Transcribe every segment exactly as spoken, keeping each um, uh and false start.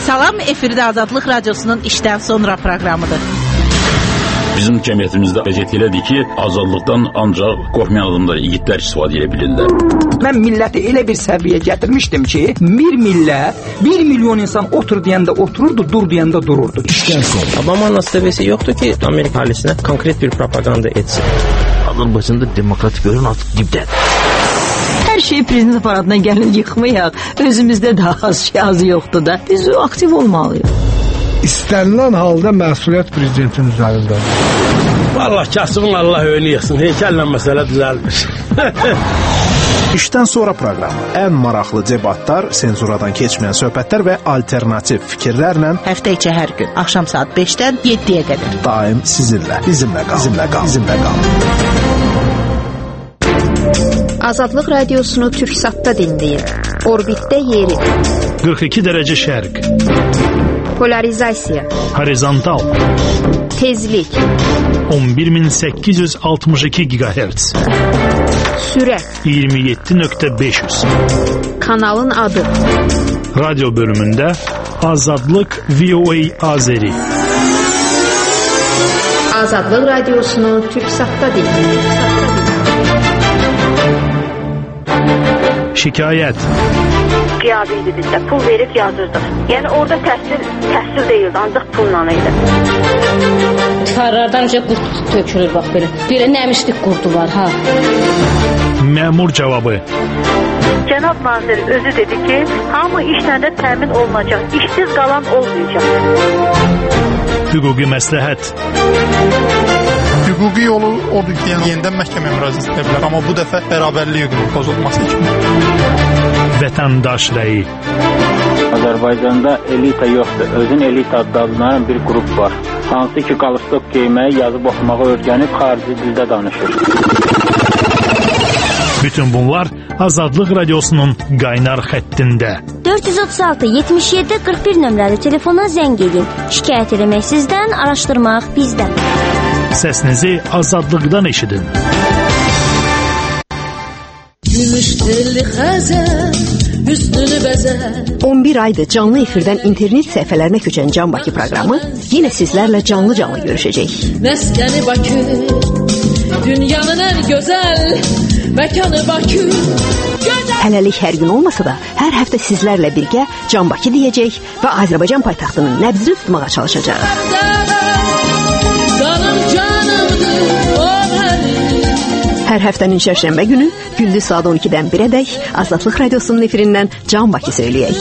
Salam, efirdə Azadlıq Radiosunun işdən sonra proqramıdır. Bizim cəmiyyətimizdə vəziyyət elədir ki, azadlıqdan ancaq qorxmayan adamlar, igidlər istifadə edə bilirlər. Mən milləti elə bir səviyyəyə gətirmişdim ki, bir millət, bir milyon insan otur deyəndə otururdu, dur deyəndə dururdu. İşdən sonra. Obama'nın stəvəsi yoxdur ki, Amerika əhalisinə konkret bir propaganda etsin. Azərbaycanda demokratik görün artıq dibdədir. Hər şeyi prezident aparatına gəlin yıxmayaq. Özümüzdə də az şey azı yoxdur da. Biz aktiv olmalıyıq. İstənilən halda məsuliyyət prezidentin üzərindədir. Vallahi kasımın Allah önü yıxsın. Heykəllə məsələ düzəlmir. İşdən sonra proqramı. Ən maraqlı debatlar, senzuradan keçməyən söhbətlər və alternativ fikirlərlə Həftə içi hər gün axşam saat beşdən yeddiyə qədər. Daim sizinlə. Bizimlə qal. Bizimlə qal. Bizimlə qal. Azadlıq Radiosunu Türksatda dinləyin. Orbitdə yeri. qırx iki dərəcə şərq. Polarizasiya. Horizontal. Tezlik. on bir min səkkiz yüz altmış iki gigahertz. Sürət. iyirmi yeddi nöqtə beş yüz. Kanalın adı. Radyo bölümündə Azadlıq V O A Azeri. Azadlıq Radiosunu Türksatda dinləyin. Şikayət. Qiyabi idi bizdə. Pul verib yazırdıq. Yəni orada təhsil, təhsil deyildi, ancaq pulla idi. Tifarlardan önce qurt tökülür bax belə. Belə nəmişlik qurdu var ha. Məmur cavabı. Cənab nazir özü dedi ki, hamı işlə də təmin olunacaq. İşsiz qalan olmayacaq. Hüquqi məsləhət. Hüquqi yolu odur ki, yəni yenidən məhkəməyə müraciət edə bilər, amma bu dəfə bərabərlik hüququnun pozulması üçün. Vətəndaş rəyi. Azərbaycanda elita yoxdur. Özün elita adlanan bir qrup var. Hansı ki, qalstok geyməyi, yazıb oxumağı öyrənib xarici dildə danışır. Bütün bunlar Azadlıq Radiosunun qaynar xəttində. dörd yüz otuz altı yetmiş yeddi qırx bir nömrəli telefona zəng edin. Şikayət eləmək sizdən, araşdırmaq bizdən. Səsinizi azadlıqdan eşidin. Gümüş telli xəzər, hüsnünü bəzər. on bir aydır canlı efirdən internet səhifələrinə köçən Can Bakı proqramı yenə sizlərlə canlı-canlı görüşəcək. Məskəni Bakı, dünyanın ən gözəl məkanı Bakı. Hələlik hər gün olmasa da, hər həftə sizlərlə birgə Can Bakı deyəcək və Azərbaycan paytaxtının nəbzini tutmağa çalışacaq. Hər həftənin şərşənbə günü gündüz saat on ikidən birədək Azadlıq Radiosunun efirindən Can Bakı söyləyək.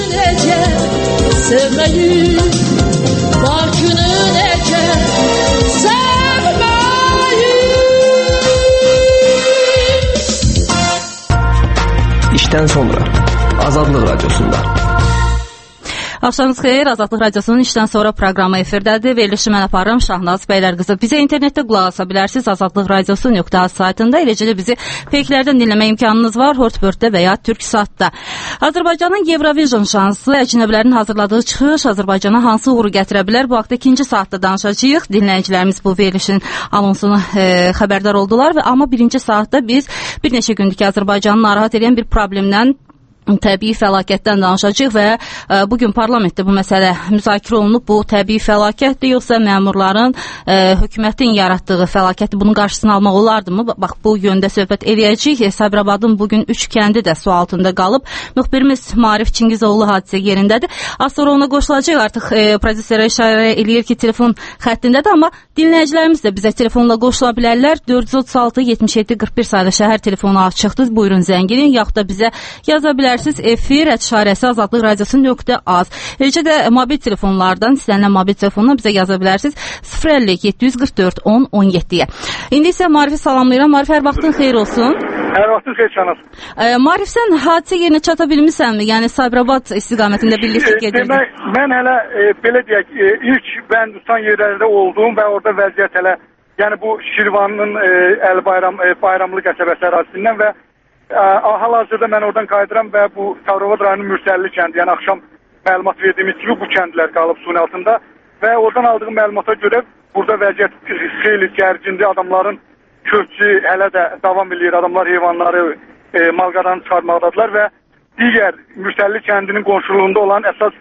İşdən sonra Azadlıq Radiosunda. Axşamınız xeyir, Azadlıq Radiosunun işdən sonra proqramı efirdədir. Verilişi mən aparım, Şahnaz Bəylərqızı. Bizə internetdə qulaq asa bilərsiniz, azadlıq radiosu nöqtə az saytında. Eləcə də bizi peyklərdən dinləmə imkanınız var, Hortbörddə və ya Türksatda. Azərbaycanın Eurovision şansı, əcnəbilərin hazırladığı çıxış Azərbaycana hansı uğuru gətirə bilər? Bu haqda ikinci saatda danışacağıq. Dinləyicilərimiz bu verilişin anonsunu e, xəbərdar oldular və amma birinci saatda biz bir neçə gündür ki, Azərbaycanı narahat edən bir problemdən, təbii fəlakətdən danışacağıq və ə, bugün parlamentdə bu məsələ müzakirə olunub. Bu təbii fəlakətdir, yoxsa məmurların ə, hökumətin yaratdığı fəlakətdir, bunun qarşısını almaq olardımı? Bax, bu yöndə söhbət eləyəcəyik. Sabirabadın bugün üç kəndi də su altında qalıb. Müxbirimiz Maarif Çingizoğlu hadisə yerindədir. Az sonra ona qoşulacaq. Artıq e, prodüserə işarə eləyir ki, telefon xəttindədir, amma dinləyicilərimiz də bizə telefonla qoşula bilərlər. dörd yüz otuz altı yetmiş yeddi qırx bir sayda şəhər telefonu açıqdır. Buyurun zəng edin, yaxud da bizə yaza bilərsiniz. Efir ətişarəsi azadlıq radiosu nöqtə az. Eləcə də mobil telefonlardan, istənilən mobil telefondan bizə yaza bilərsiniz sıfır əlli yeddi yüz qırx dörd on on yeddiyə. İndi isə Marifi salamlayıram. Marif, hər vaxtın xeyir olsun. Hər vaxtın xeyir Şahnaz. E, Marif, sən hadisə yerinə çata bilmisənmi? Yəni Sabirabad istiqamətində birlikdə gedirdi. Demək, mən hələ e, belə deyək, e, ilk mən tutan yerlərdə olduğum və orada vəziyyət hələ, yəni bu Şirvanın e, Əl Bayram, e, Bayramlı qəsəbəsi ərazisindən və hal-hazırda mən oradan qayıdıram və bu Sabirabad rayonunun Mürsəlli kəndi, yəni axşam məlumat verdiyimiz kimi bu kəndlər qalıb suyun altında və oradan aldığım məlumata görə burada vəziyyət xeyli gərgindir, adamların köçü hələ də davam edir, adamlar heyvanları, e, malqaranı çıxarmaqdadılar və digər Mürsəlli kəndinin qonşuluğunda olan əsas güc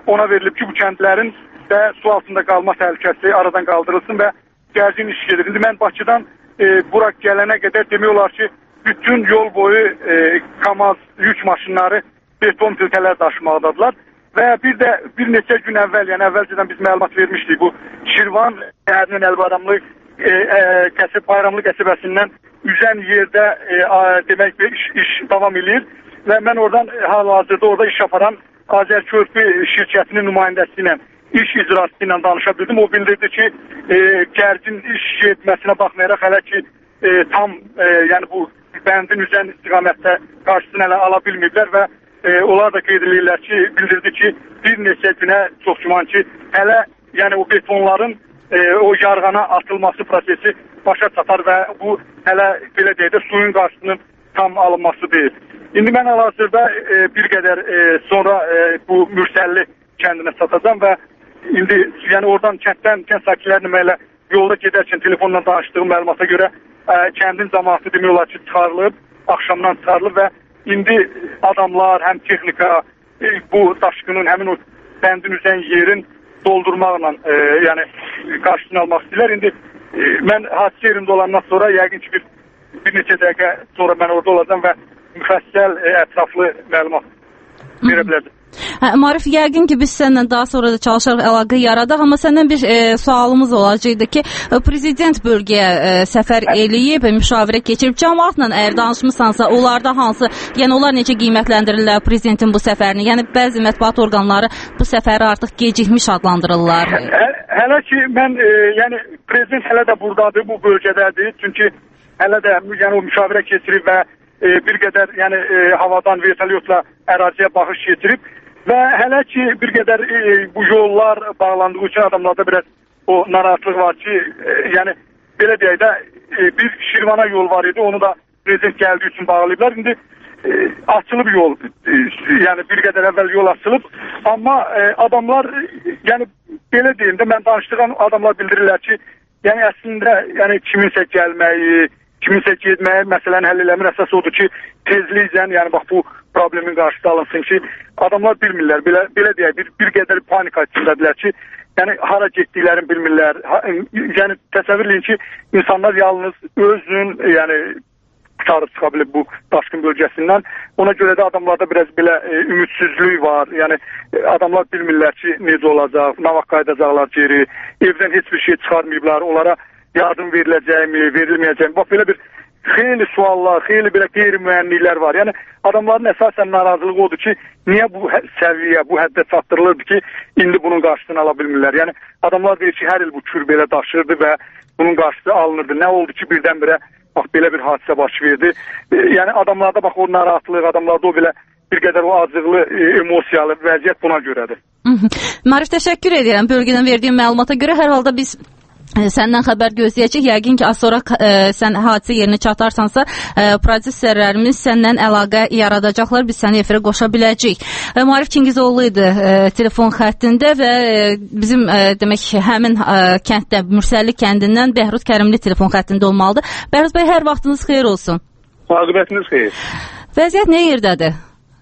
ona verilib ki, bu kəndlərin də su altında qalma təhlükəsi aradan qaldırılsın və gərgin iş gedir. İndi mən Bakıdan e, bura gələnə qədər demək olar ki, bütün yol boyu e, KAMAZ yük maşınları beton piltələr daşımaqdadılar. Və bir də bir neçə gün əvvəl, yəni əvvəlcədən biz məlumat vermişdik bu Şirvan şəhərinin Əlbayramlı e, e, qəsəb, Bayramlı qəsəbəsindən üzən yerdə e, a, demək ki, iş, iş davam edir və mən oradan hal-hazırda orada iş yaparan Azərkörpü şirkətinin nümayəndəsi ilə, iş icrası ilə danışa bildim. O bildirdi ki, e, gərgin iş etməsinə baxmayaraq hələ ki e, tam e, yəni bu bəndin üzən istiqamətdə qarşısını hələ ala bilməyiblər və e, onlar da qeyd edirlər ki, bildirdi ki, bir neçə günə çox güman ki, hələ yəni o betonların e, o yarğana atılması prosesi başa çatar və bu hələ belə deyək də suyun qarşısının tam alınması deyil. İndi mən hal-hazırda e, bir qədər e, sonra e, bu Mürsəlli kəndinə çatacağım və indi yəni oradan kənddən, kənd sakinlərinin mənlə yolda gedərkən telefonla danışdığım məlumata görə ə, kəndin cəmaatı demək olar ki, çıxarılıb, axşamdan çıxarılıb və indi adamlar, həm texnika e, bu daşqının, həmin o bəndin üzən yerin doldurmaqla e, yəni qarşısını almaq istəyirlər. İndi e, mən hadisə yerində olandan sonra yəqin ki, bir, bir neçə dəqiqə sonra mən orada olacağım və müfəssəl, e, ətraflı məlumat verə bilərdim. Hə, Marif, yəqin ki, biz səndən daha sonra da çalışaraq əlaqə yaradaq, amma səndən bir e, sualımız olacaqdı ki, prezident bölgəyə e, səfər eləyib, müşavirə keçirib, cəmaatla əgər danışmısansa, onlarda hansı, yəni onlar necə qiymətləndirirlər prezidentin bu səfərini? Yəni bəzi mətbuat orqanları bu səfəri artıq gecikmiş adlandırırlar. Hə, hələ ki, mən, e, yəni prezident hələ də buradadır, bu bölgədədir, çünki hələ də yəni, o müşavirə keçirib və e, bir qədər yəni, e, havadan vertolyotla əraziyə baxış keçirib. Və hələ ki, bir qədər e, bu yollar bağlandığı üçün adamlarda biraz o narahatlıq var ki, e, yəni belə deyək də e, bir Şirvana yol var idi, onu da prezident gəldiyi üçün bağlayıblar. İndi e, açılıb yol, e, yəni bir qədər əvvəl yol açılıb, amma e, adamlar, e, yəni belə deyim də, mən danışdığım adamlar bildirirlər ki, yəni əslində yəni kiminsə gəlməyi, kiminsə getməyi məsələni həll eləmir, əsas odur ki, tezliklə, yəni bax bu problemin qarşısı alınsın ki, adamlar bilmirlər, belə, belə deyək, bir, bir qədər panika içindədirlər ki, yəni hara getdiklərini bilmirlər, ha, yəni təsəvvürləyin ki, insanlar yalnız özünün, yəni qurtarıb çıxa bilir bu daşqın bölgəsindən, ona görə də adamlarda biraz belə e, ümidsizlik var, yəni e, adamlar bilmirlər ki, necə olacaq, nə vaxt qayıdacaqlar geri, evdən heç bir şey çıxarmayıblar, onlara yardım veriləcəkmi, verilməyəcəkmi, bax belə bir xeyli suallar, xeyli belə qeyri-müəyyənliklər var. Yəni adamların əsasən narazılığı odur ki, niyə bu səviyyə, bu həddə çatdırılırdı ki, indi bunun qarşısını ala bilmirlər. Yəni adamlar deyir ki, hər il bu kür belə daşırdı və bunun qarşısı alınırdı. Nə oldu ki, birdən-birə bax belə bir hadisə baş verdi. Yəni adamlarda bax o narahatlıq, adamlarda o belə bir qədər o acıqlı, emosiyalı vəziyyət buna görədir. Marif, təşəkkür edirəm bölgədən verdiyim məlumata görə. Hər halda biz səndən xəbər gözləyəcək. Yəqin ki, az sonra e, sən hadisə yerinə çatarsansa, e, prodüserlərimiz səndən əlaqə yaradacaqlar. Biz səni efirə qoşa biləcəyik. E, Marif Çingizoğlu idi e, telefon xəttində və e, bizim e, demək həmin e, kənddə, Mürsəlli kəndindən Bəhruz Kərimli telefon xəttində olmalıdır. Bəhruz bəy, hər vaxtınız xeyir olsun. Aqibətiniz xeyir. Vəziyyət nə yerdədir?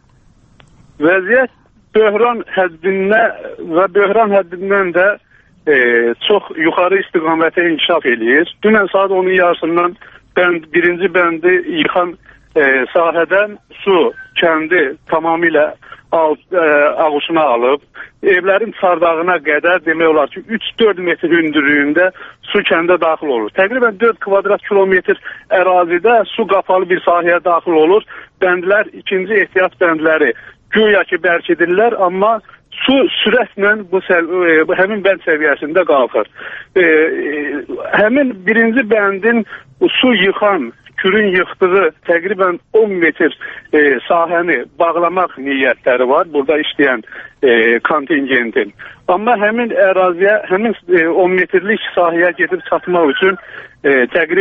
Vəziyyət böhran həddində və böhran həddindən də E, çox yuxarı istiqamətə inkişaf eləyir. Dünən saat onun yarısından bənd, birinci bəndi yıxan e, sahədən su kəndi tamamilə alt, e, ağuşuna alıb, evlərin çardağına qədər demək olar ki, üç dörd metr hündürlüyündə su kəndə daxil olur. Təqribən dörd kvadrat kilometr ərazidə su qapalı bir sahəyə daxil olur. Bəndlər, ikinci ehtiyat bəndləri güya ki bərkidirlər, amma su sürətlə bu, bu həmin bənd səviyyəsində qalxır. E, həmin birinci bəndin su yıxan, kürün yıxdığı təqribən on metr e, sahəni bağlamaq niyyətləri var burada işləyən e, kontingentin. Amma həmin əraziyə, həmin e, on metrlik sahəyə gedib çatmaq üçün e, təqribən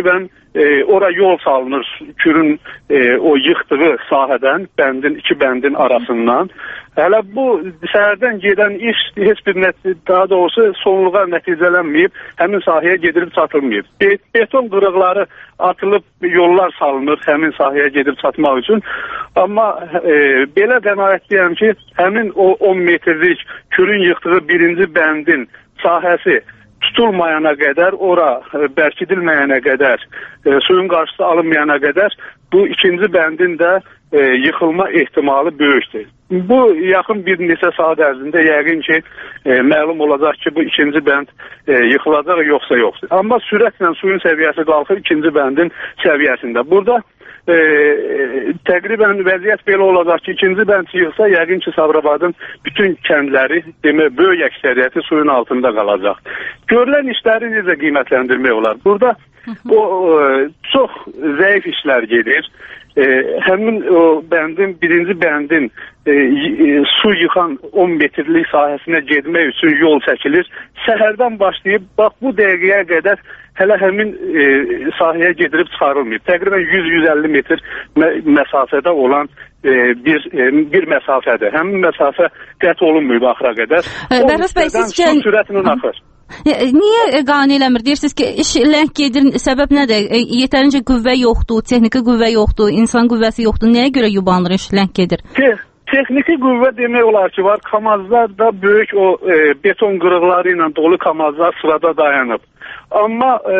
e, ora yol salınır Kürün e, o yıxdığı sahədən, bəndin, iki bəndin arasından. Hələ bu səhərdən gedən iş heç bir nəticə, daha doğrusu sonluğa nəticələnməyib, həmin sahəyə gedilib çatılmayıb. Be beton qırıqları atılıb, yollar salınır həmin sahəyə gedib çatmaq üçün. Amma e, belə qənaətliyəm ki, həmin o on metrlik Kürün yıxdığı birinci bəndin sahəsi tutulmayana qədər, ora bərkidilməyənə qədər, e, suyun qarşısı alınmayana qədər bu ikinci bəndin də e, yıxılma ehtimalı böyükdür. Bu yaxın bir neçə saat ərzində yəqin ki, e, məlum olacaq ki, bu ikinci bənd e, yıxılacaq yoxsa yoxdur. Amma sürətlə suyun səviyyəsi qalxır ikinci bəndin səviyyəsində. Burada e, təqribən vəziyyət belə olacaq ki, ikinci bənd yıxsa, yəqin ki, Sabirabadın bütün kəndləri, demək, böyük əksəriyyəti suyun altında qalacaq. Görülən işləri necə qiymətləndirmək olar? Burada o, e, çox zəif işlər gedir. E, həmin o bəndin, birinci bəndin e, e, su yıxan on metrlik sahəsinə getmək üçün yol çəkilir. Səhərdən başlayıb, bax bu dəqiqəyə qədər hələ həmin e, sahəyə gedilib çıxarılmayıb. Təqribən yüz yüz əlli metr mə məsafədə olan e, bir e, bir məsafədir. Həmin məsafə qət olunmayıb axıra qədər. Bəhruz bəy, siz su sürətlə axır. Niyə qane eləmir? Deyirsiniz ki, iş ləng gedir, səbəb nədir? E, yetərincə qüvvə yoxdur, texniki qüvvə yoxdur, insan qüvvəsi yoxdur. Nəyə görə yubanılır, iş ləng gedir? Te texniki qüvvə demək olar ki, var. Kamazlar da böyük o e, beton qırıqları ilə dolu kamazlar sırada dayanıb. Amma e,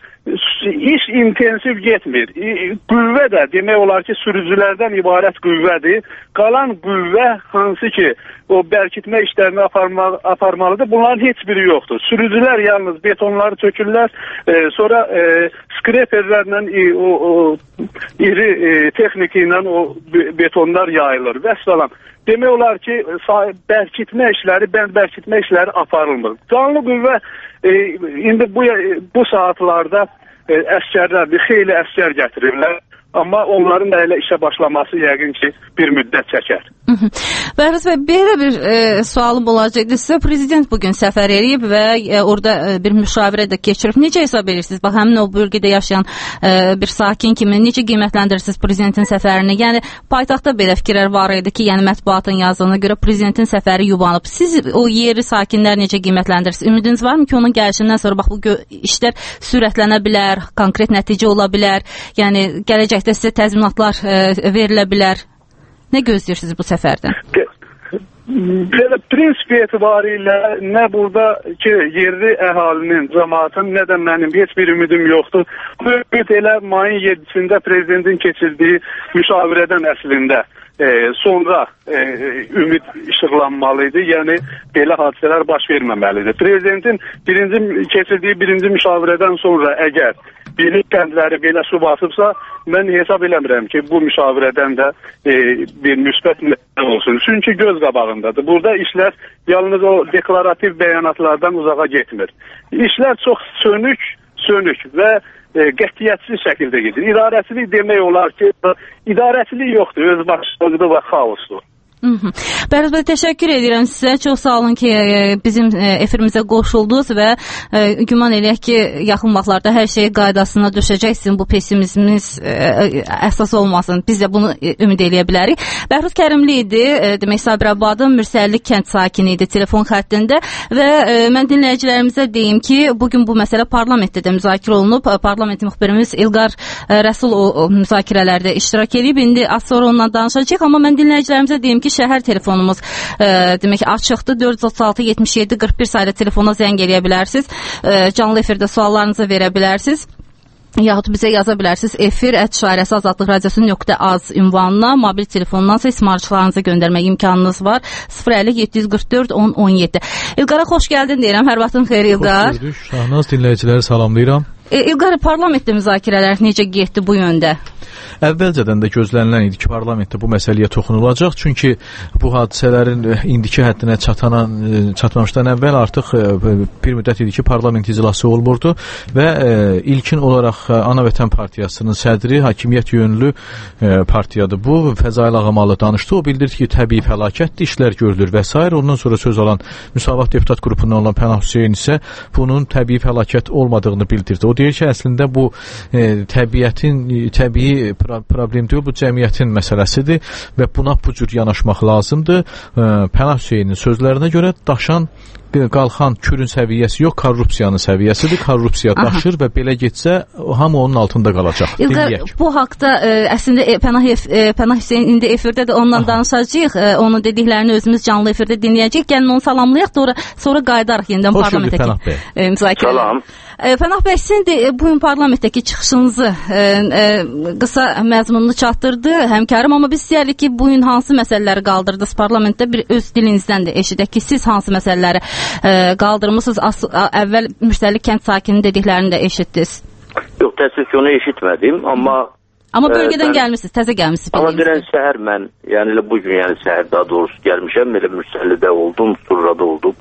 iş intensiv getmir. Qüvvə də demək olar ki, sürücülərdən ibarət qüvvədir. Qalan qüvvə hansı ki, o bərkitmə işlərini aparma, aparmalıdır. Bunların heç biri yoxdur. Sürücülər yalnız betonları tökürlər, e, sonra e, skreperlərlə e, o, o iri e, texniki ilə o betonlar yayılır və salam. Demək olar ki, bərkitmə işləri, bənd bərkitmə işləri aparılmır. Canlı qüvvə e, indi bu, bu saatlarda e, əskərlər, bir xeyli əskər gətirirlər. Amma onların da elə işə başlaması yəqin ki, bir müddət çəkər. Bəhruz bəy, belə bir e, sualım olacaqdı sizə. Prezident bugün səfər edib və e, orada e, bir müşavirə də keçirib. Necə hesab edirsiniz? Bax, həmin o bölgədə yaşayan e, bir sakin kimi necə qiymətləndirirsiniz prezidentin səfərini? Yəni, paytaxtda belə fikirlər var idi ki, yəni mətbuatın yazdığına görə prezidentin səfəri yubanıb. Siz o yeri sakinlər necə qiymətləndirirsiniz? Ümidiniz varmı ki, onun gəlişindən sonra bax, bu işlər sürətlənə bilər, konkret nəticə ola bilər, yəni gələcəkdə sizə təzminatlar e, verilə bilər? Nə gözləyirsiniz bu səfərdən? Belə prinsip etibarilə nə burada ki, yerli əhalinin, cəmaatın, nə də mənim heç bir ümidim yoxdur. Bu ümid elə mayın yedisində prezidentin keçirdiyi müşavirədən əslində e, sonra e, ümid işıqlanmalıydı. Yəni, belə hadisələr baş verməməlidir. Prezidentin birinci, keçirdiyi birinci müşavirədən sonra əgər birinci kəndləri belə su basıbsa, mən hesab eləmirəm ki, bu müşavirədən də e, bir müsbət nəticə olsun. Çünki göz qabağındadır. Burada işlər yalnız o deklarativ bəyanatlardan uzağa getmir. İşlər çox sönük, sönük və e, qətiyyətsiz şəkildə gedir. İdarəçilik demək olar ki, idarəçilik yoxdur, öz başlıqdır və xaosdur. Bəhruz bəy, təşəkkür edirəm sizə. Çox sağ olun ki, bizim efirimizə qoşuldunuz və güman eləyək ki, yaxın vaxtlarda hər şey qaydasına düşəcək. Sizin bu pesimizminiz əsas olmasın. Biz də bunu ümid eləyə bilərik. Bəhruz Kərimli idi, demək Sabirabadın Mürsəllik kənd sakini idi telefon xəttində və mən dinləyicilərimizə deyim ki, bugün bu məsələ parlamentdə də müzakirə olunub. Parlament müxbirimiz İlqar Rəsul o müzakirələrdə iştirak edib. İndi az sonra ondan danışacaq, amma mən dinləyicilərimizə deyim ki, şəhər telefonumuz e, demək açıqdır. dörd yüz otuz altı yetmiş yeddi qırx bir saylı telefona zəng eləyə bilərsiniz. E, canlı efirdə suallarınızı verə bilərsiniz. Yaxud bizə yaza bilərsiniz. Efir ət şairəsi azadlıq radiosu nöqtə az ünvanına, mobil telefondansa ismarçılarınızı göndərmək imkanınız var. sıfır əlli yeddi yüz qırx dörd on on yeddi. İlqara xoş gəldin deyirəm. Hər vaxtın xeyir İlqar. Xoş gördük. Şahnaz dinləyiciləri salamlayıram. E, İlqar, parlamentdə müzakirələr necə getdi bu yöndə? Əvvəlcədən də gözlənilən idi ki, parlamentdə bu məsələyə toxunulacaq. Çünki bu hadisələrin indiki həddinə çatana, çatmamışdan əvvəl artıq bir müddət idi ki, parlament iclası olmurdu və ilkin olaraq Ana Vətən Partiyasının sədri, hakimiyyət yönlü partiyadır bu, Fəzail Ağamalı danışdı. O bildirdi ki, təbii fəlakətdir, işlər görülür və s. Ondan sonra söz alan Müsavat deputat qrupundan olan Pənah Hüseyn isə bunun təbii fəlakət olmadığını bildirdi. O deyir ki, əslində bu e, təbiətin, təbii pro problem deyil, bu cəmiyyətin məsələsidir və buna bu cür yanaşmaq lazımdır. E, Pənah Hüseynin sözlərinə görə daşan qalxan kürün səviyyəsi yox, korrupsiyanın səviyyəsidir. Korrupsiya daşır Aha. və belə getsə hamı onun altında qalacaq. İlqar, bu haqda ə, əslində e, Pənah, e, Pənah Hüseyn indi efirdədir, onunla danışacağıq. E, onun dediklərini özümüz canlı efirdə dinləyəcəyik. Gəlin onu salamlayaq, sonra, sonra qayıdarıq yenidən parlamentə. E, Salam. E, Pənah bəy, sizin də e, bugün parlamentdəki çıxışınızı e, e, qısa məzmununu çatdırdı həmkarım, amma biz istəyirik ki, bugün hansı məsələləri qaldırdınız parlamentdə, bir öz dilinizdən də eşidək ki, siz hansı məsələləri e, qaldırmışsınız. As əvvəl Mürsəlli kənd sakini dediklərini də eşitdiniz. Yox, təəssüf ki, onu eşitmədim, amma Amma bölgədən e, gəlmişsiniz, təzə gəlmişsiniz. Amma dünən səhər mən, yəni elə bugün, yəni səhər daha doğrusu gəlmişəm, elə Mürsəllidə oldum, Surrada oldum.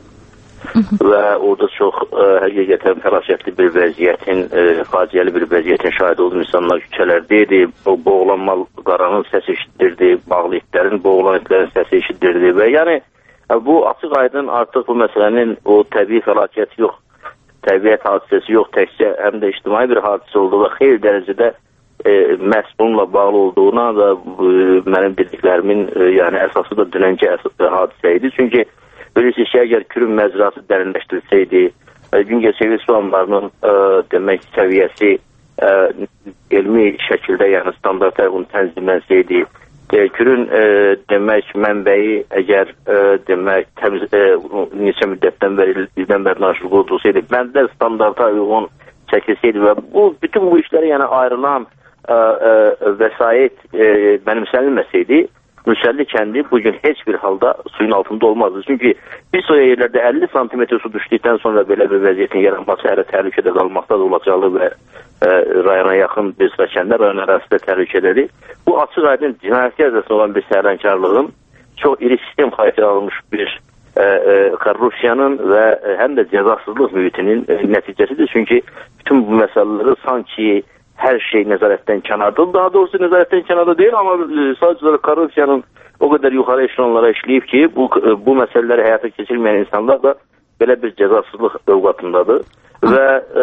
Və orada çox ə, həqiqətən fəlakətli bir vəziyyətin, ə, faciəli bir vəziyyətin şahid oldum. İnsanlar küçələrdə idi, o boğulan mal qaranın səsi eşitdirdi, bağlı itlərin, boğulan itlərin səsi eşitdirdi və yəni ə, bu açıq aydın artıq bu məsələnin o təbii fəlakət yox, təbiət hadisəsi yox, təkcə həm də ictimai bir hadisə oldu və xeyli dərəcədə e, məhz bununla bağlı olduğuna da e, mənim dediklərimin e, yəni əsası da dünənki hadisə idi. Çünki bilirsiniz ki, əgər Kürün məzrası dərinləşdirilsəydi, Güngəçevir su anbarının e, demək səviyyəsi e, elmi şəkildə, yəni standartlar bunu tənzimlənsəydi, e, Kürün e, demək mənbəyi əgər e, demək təmiz e, neçə müddətdən bəri bizdən bəri naşırlıq olsaydı, məndə standarta uyğun çəkilsəydi və bu bütün bu işlərə yəni ayrılan e, e, vəsait e, mənimsənilməsəydi, Mürsəlli kəndi bugün heç bir halda suyun altında olmazdı. Çünki bir soya yerlərdə əlli santimetr su düşdükdən sonra belə bir vəziyyətin yaranması hələ təhlükədə qalmaqda da olacağı və e, rayona yaxın bir sıra kəndlər rayon ərazisində təhlükədədir. Bu açıq aydın cinayəti əzəsi olan bir sərrənkarlığın çox iri sistem xarakter alınmış bir e, e, korrupsiyanın və e, həm də cəzasızlıq mühitinin e, nəticəsidir. Çünki bütün bu məsələləri sanki hər şey nəzarətdən kənardadır. Daha doğrusu nəzarətdən kənarda deyil, amma e, sadəcə korrupsiyanın o qədər yuxarı eşelonlara işləyib ki, bu, e, bu məsələləri həyata keçirməyən insanlar da belə bir cəzasızlıq övqatındadır. Və e,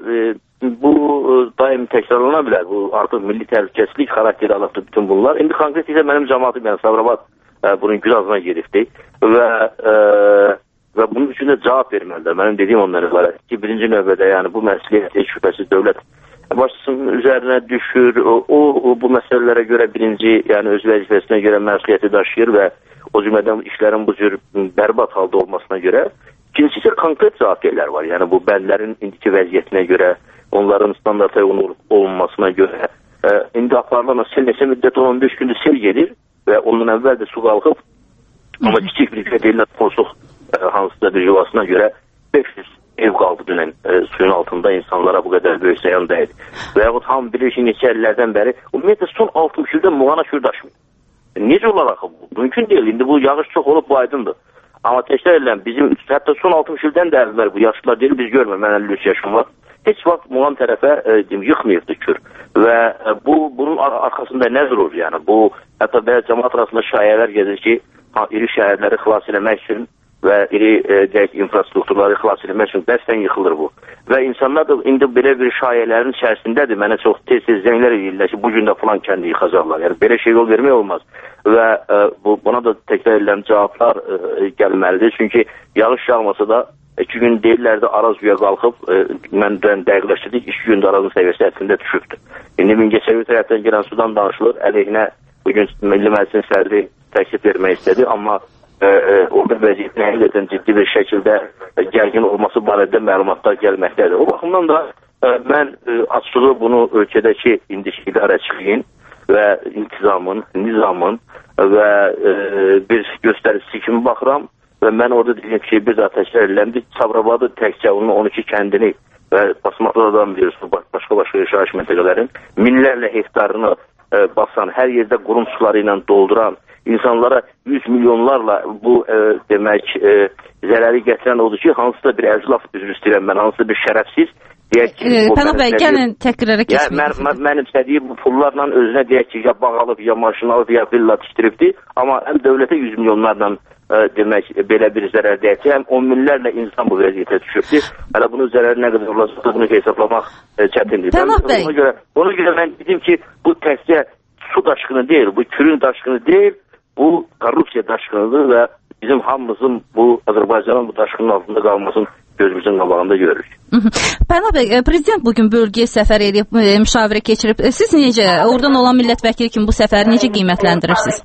e, bu e, daim təkrarlana bilər. Bu artıq milli təhlükəsizlik xarakteri alıb bütün bunlar. İndi konkret isə mənim cəmaatım, yəni Sabirabad e, bunun güzazına gedibdi və e, və bunun üçün də cavab verməlidir. Mənim dediyim onlara ibarət ki, birinci növbədə yəni bu məsuliyyət heç şübhəsiz dövlət başçısının üzərinə düşür, o, o bu məsələlərə görə birinci, yəni öz vəzifəsinə görə məsuliyyəti daşıyır və o cümlədən işlərin bu cür bərbad halda olmasına görə. İkincisi isə konkret cavabdehlər var, yəni bu bəndlərin indiki vəziyyətinə görə, onların standarta uyğun olunmasına görə. E, indi aparılan sel neçə müddət on beş gündür sel gedir və ondan əvvəl də su qalxıb, amma kiçik bir deyirlər Ponsuq e, hansısa bir yuvasına görə beş yüz ev qaldı dünən e, suyun altında insanlara bu qədər böyük ziyan dəydi. Və yaxud hamı bilir ki, neçə illərdən bəri ümumiyyətlə son altmış ildə Muğana kür daşmıyor. Necə olaraq bu? Mümkün deyil. İndi bu yağış çox olub, bu aydındır. Amma təkrar edirəm, bizim hətta son altmış ildən də əvvəl bu yaşlılar deyil, biz görmür, mən əlli üç yaşım var. Heç vaxt Muğan tərəfə e, yıxmayıbdı kür. Və e, bu bunun ar arxasında nə durur? Yəni bu hətta belə cəmaat arasında şayələr gəzir ki, ha, iri şəhərləri xilas eləmək üçün və iri e, deyək, infrastrukturları xilas etmək üçün bəsdən yıxılır bu. Və insanlar da indi belə bir şayələrin içərisindədir. Mənə çox tez-tez zənglər edirlər ki, bugün də falan kəndi yıxacaqlar. Yəni belə şey yol vermək olmaz. Və e, bu, buna da təkrar edilən cavablar e, gəlməlidir. Çünki yağış yağmasa da iki gün deyirlər də Araz güya qalxıb, e, məndən dəqiqləşdirdik, iki gündə Arazın səviyyəsi əslində düşübdür. İndi Mingəçevir tərəfdən gələn sudan danışılır, əleyhinə bugün Milli Məclisin sədri təklif vermək istədi, amma E, e, orada vəziyyətin həqiqətən ciddi bir şəkildə e, gərgin olması barədə məlumatlar gəlməkdədir. O baxımdan da e, mən e, açığı bunu ölkədəki indiki idarəçiliyin və intizamın, nizamın və e, bir göstəricisi kimi baxıram və mən orada deyim ki, bir daha təkrar ediləndir. Sabirabadı təkcə onun on iki kəndini və Basmatlıdan biliyorsunuz, başqa-başqa yaşayış məntəqələrin minlərlə hektarını e, basan, hər yerdə qurum suları ilə dolduran, insanlara yüz milyonlarla bu e, demək e, zərəri gətirən odur ki, hansısa bir əclaf üzr istəyirəm mən, hansısa bir şərəfsiz deyək ki, e, Pənah bəy, gəlin təkrara keçmək. Yəni, mən, mənim istədiyim bu pullarla özünə deyək ki, ya bağ alıb, ya maşın alıb, ya villa tikdiribdi, amma həm dövlətə yüz milyonlarla ə, demək, belə bir zərər dəyəcək, həm on minlərlə insan bu vəziyyətə düşübdür. Hələ bunun zərəri nə qədər olacaq, bunu hesablamaq ə, çətindir. Pənah bəy. Ona görə, ona görə mən dedim ki, bu təkcə su daşqını deyil, bu kürün daşqını deyil, bu korrupsiya daşqınıdır və bizim hamımızın bu Azərbaycanın bu daşqının altında qalmasının gözümüzün qabağında görürük. Pənah bəy, prezident bugün bölgəyə səfər edib, müşavirə keçirib. Siz necə, oradan olan millət vəkili kimi bu səfəri necə qiymətləndirirsiniz?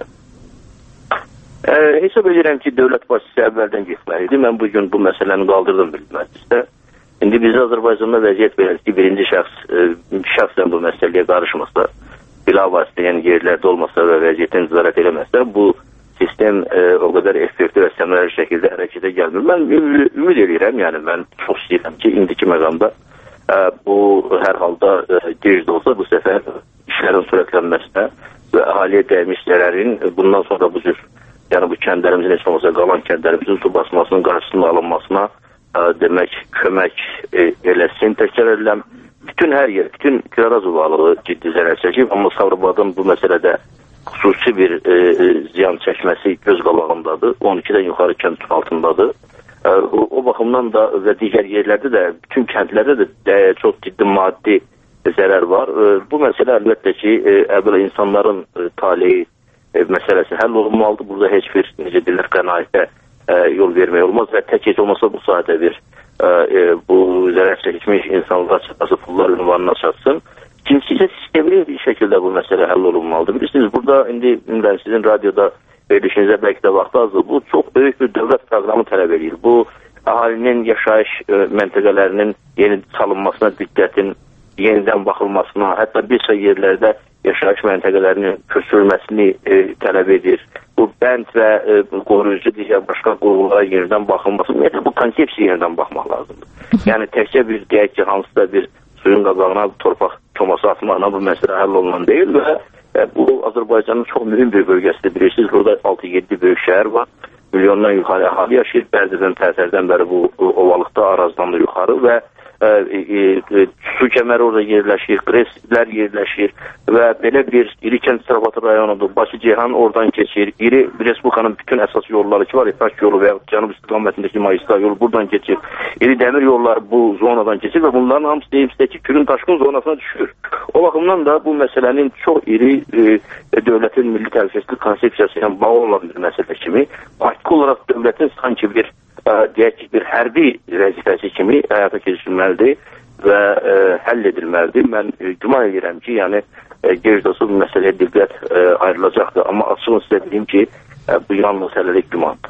Ə, hesab edirəm ki, dövlət başçısı əvvəldən getməlidir. Mən bugün bu məsələni qaldırdım bilməclisdə. İndi bizdə Azərbaycanda vəziyyət belədir ki, birinci şəxs ə, şəxsən bu məsələyə qarışmasa, bilavasitə, yəni yerlərdə olmasa və vəziyyətə nəzarət eləməsə, bu sistem ə, o qədər effektiv və səmərəli şəkildə hərəkətə gəlmir. Mən ümid edirəm, yəni mən çox istəyirəm ki, indiki məqamda ə, bu hər halda ə, gec də olsa bu səfər işlərin sürətlənməsinə və əhaliyə dəymiş zərərin bundan sonra bu cür, yəni bu kəndlərimizin heç olmasa qalan kəndlərimizin su basmasının qarşısının alınmasına ə, demək kömək e, eləsin. Təkrar edirəm, bütün hər yer, bütün Kiraraz ovalığı ciddi zərər çəkib, amma Sabirabadın bu məsələdə xüsusi bir e, ziyan çəkməsi göz qabağındadır. on ikidən yuxarı kənd altındadır. E, o, o baxımdan da və digər yerlərdə də, bütün kəndlərdə də, də çox ciddi maddi zərər var. E, bu məsələ əlbəttə ki, e, əvvəla insanların e, taleyi E, məsələsi həll olunmalıdır. Burada heç bir, necə deyirlər, qənaətə e, yol vermək olmaz və tək heç olmasa bu sahədə bir e, e, bu zərər çəkmiş insanlar çatması pullar ünvanına çatsın. İkincisi isə sistemli bir şəkildə bu məsələ həll olunmalıdır. Bilirsiniz, burada indi ümumən sizin radioda verilişinizə bəlkə də vaxt azdır. Bu çox böyük bir dövlət proqramı tələb edir. Bu əhalinin yaşayış e, məntəqələrinin yeni çalınmasına, diqqətin yenidən baxılmasına, hətta bir sıra yerlərdə yaşayış məntəqələrinin köçürülməsini e, tələb edir. Bu bənd və e, qoruyucu digər başqa qurğulara yenidən baxılması, ümumiyyətlə bu konsepsiya yenidən baxmaq lazımdır. Yəni təkcə bir deyək ki, hansıda bir suyun qabağına torpaq çoması atmaqla bu məsələ həll olunan deyil və e, bu Azərbaycanın çox mühüm bir bölgəsidir. Bilirsiniz, burada altı yeddi böyük şəhər var. Milyondan yuxarı əhali yaşayır. Bərzədən, Təzərdən bəri bu, bu ovalıqda, Arazdan da yuxarı və E, e, e, su kəməri orada yerləşir, Qreslər yerləşir və belə bir iri kənd istifadə rayonudur. Bakı Ceyhan oradan keçir. İri Respublikanın bütün əsas yolları ki var, İpək yolu və cənub istiqamətindəki magistral yolu buradan keçir. İri dəmir yolları bu zonadan keçir və bunların hamısı deyimsindəki Kürün daşqın zonasına düşür. O baxımdan da bu məsələnin çox iri e, dövlətin milli təhlükəsizlik konsepsiyası ilə bağlı olan bir məsələ kimi, faktiki olaraq dövlətin sanki bir deyək ki, bir hərbi vəzifəsi kimi həyata keçirilməlidir və ə, həll edilməlidir. Mən ə, güman edirəm ki, yəni gec də olsa bu məsələyə diqqət ə, ayrılacaqdır. Amma açığını sizə deyim ki, ə, bu yalnız hələlik gümandır.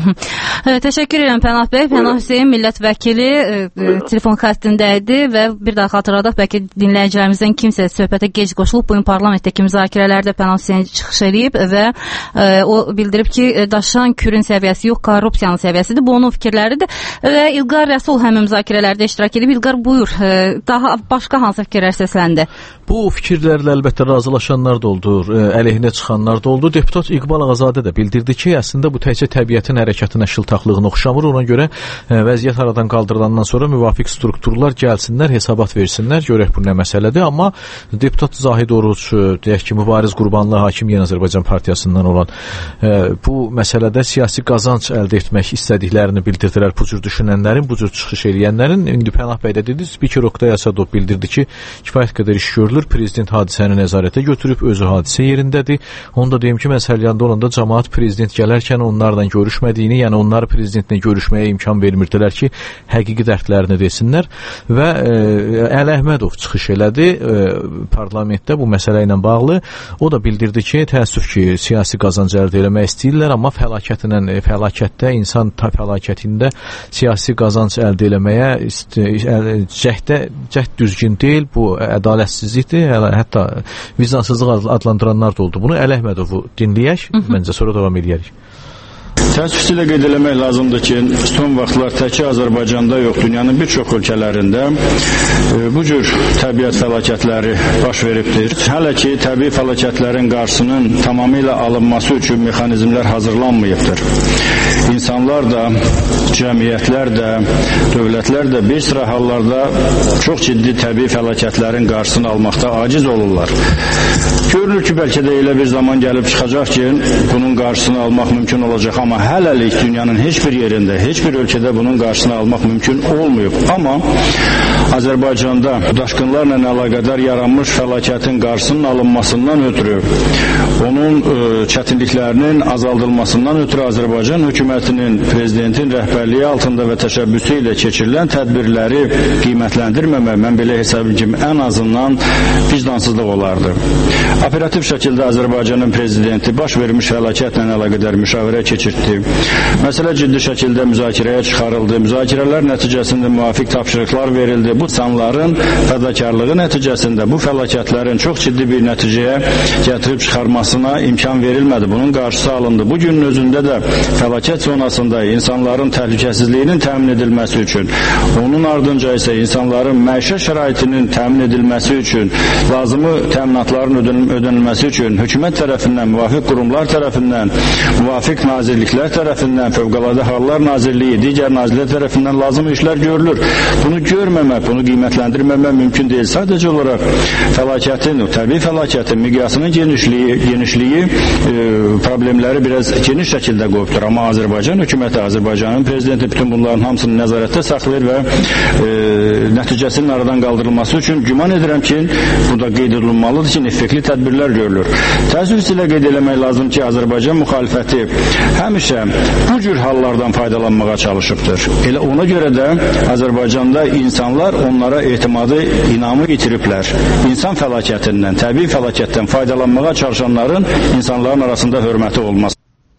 Evet, təşəkkür edirəm Pənah bəy. Pənah Hüseyn millət vəkili e, e, telefon xəttində idi və bir daha xatırladaq, bəlkə dinləyicilərimizdən kimsə söhbətə gec qoşulub, bugün parlamentdəki müzakirələrdə Pənah Hüseyn çıxış edib və e, o bildirib ki, daşan Kürün səviyyəsi yox, korrupsiyanın səviyyəsidir. Bu onun fikirləridir və İlqar Rəsul həmin müzakirələrdə iştirak edib. İlqar, buyur, e, daha başqa hansı fikirlər səsləndi? Bu fikirlərlə əlbəttə razılaşanlar da oldu, əleyhinə çıxanlar da oldu. Deputat İqbal Ağazadə də bildirdi ki, əslində bu təkcə təbiətin hərəkətinə şıltaqlığına oxşamır. Ona görə ə, vəziyyət aradan qaldırılandan sonra müvafiq strukturlar gəlsinlər, hesabat versinlər, görək bu nə məsələdir. Amma deputat Zahid Oruç, deyək ki, Mübariz Qurbanlı hakim Yeni Azərbaycan Partiyasından olan ə, bu məsələdə siyasi qazanc əldə etmək istədiklərini bildirdilər bu cür düşünənlərin, bu cür çıxış edənlərin. İndi Pənah bəy də dedi, spiker Oqtay Asadov bildirdi ki, kifayət qədər iş görülür. Prezident hadisəni nəzarətə götürüb, özü hadisə yerindədir. Onu da deyim ki, mən Səlyanda olanda cəmaət prezident gələrkən onlarla görüşmədiyini, yəni onlar prezidentlə görüşməyə imkan vermirdilər ki, həqiqi dərdlərini desinlər və e, Əli Əhmədov çıxış elədi e, parlamentdə bu məsələ ilə bağlı. O da bildirdi ki, təəssüf ki, siyasi qazanc əldə etmək istəyirlər, amma fəlakətlə, e, fəlakətdə, insan fəlakətində siyasi qazanc əldə etməyə cəhdə, cəhd düzgün deyil, bu ədalətsizlik hətta vicdansızlıq adlandıranlar da oldu. Bunu Əli Əhmədovu dinləyək, məncə sonra davam edərik. Təəssüflə qeyd eləmək lazımdır ki, son vaxtlar təkcə Azərbaycanda yox, dünyanın bir çox ölkələrində e, bu cür təbiət fəlakətləri baş veribdir. Hələ ki, təbii fəlakətlərin qarşısının tamamilə alınması üçün mexanizmlər hazırlanmayıbdır. İnsanlar da, cəmiyyətlər də, dövlətlər də bir sıra hallarda çox ciddi təbii fəlakətlərin qarşısını almaqda aciz olurlar. Görünür ki, bəlkə də elə bir zaman gəlib çıxacaq ki, bunun qarşısını almaq mümkün olacaq, amma hələlik dünyanın heç bir yerində, heç bir ölkədə bunun qarşısını almaq mümkün olmayıb. Amma Azərbaycanda daşqınlarla əlaqədar yaranmış fəlakətin qarşısının alınmasından ötürü, onun ə, çətinliklərinin azaldılmasından ötürü Azərbaycan hökumətinin prezidentin rəhbərliyi altında və təşəbbüsü ilə keçirilən tədbirləri qiymətləndirməmək, mən belə hesab edirəm ki, ən azından vicdansızlıq olardı. Operativ şəkildə Azərbaycanın prezidenti baş vermiş fəlakətlə əlaqədar müşavirə keçirtdi. Məsələ ciddi şəkildə müzakirəyə çıxarıldı. Müzakirələr nəticəsində müvafiq tapşırıqlar verildi. Bu insanların fədakarlığı nəticəsində bu fəlakətlərin çox ciddi bir nəticəyə gətirib çıxarmasına imkan verilmədi. Bunun qarşısı alındı. Bu günün özündə də fəlakət zonasında insanların təhlükəsizliyinin təmin edilməsi üçün, onun ardınca isə insanların məişət şəraitinin təmin edilməsi üçün, lazımı təminatların ödənilməsi üçün hökumət tərəfindən, müvafiq qurumlar tərəfindən, müvafiq nazirliklər tərəfindən, Fövqəladə Hallar Nazirliyi, digər nazirlər tərəfindən lazım işlər görülür. Bunu görməmək, bunu qiymətləndirməmək mümkün deyil. Sadəcə olaraq fəlakətin, təbii fəlakətin miqyasının genişliyi, genişliyi e, problemləri biraz geniş şəkildə qoyubdur. Amma Azərbaycan hökuməti, Azərbaycanın prezidenti bütün bunların hamısını nəzarətdə saxlayır və e, nəticəsinin aradan qaldırılması üçün güman edirəm ki, burada qeyd edilməlidir ki, effektli tədbirlər görülür. Təəssüf ilə qeyd eləmək lazım ki, Azərbaycan müxalifəti həmişə bu cür hallardan faydalanmağa çalışıbdır. Elə ona görə də Azərbaycanda insanlar onlara etimadı, inamı itiriblər. İnsan fəlakətindən, təbii fəlakətdən faydalanmağa çalışanların insanların arasında hörməti olmaz.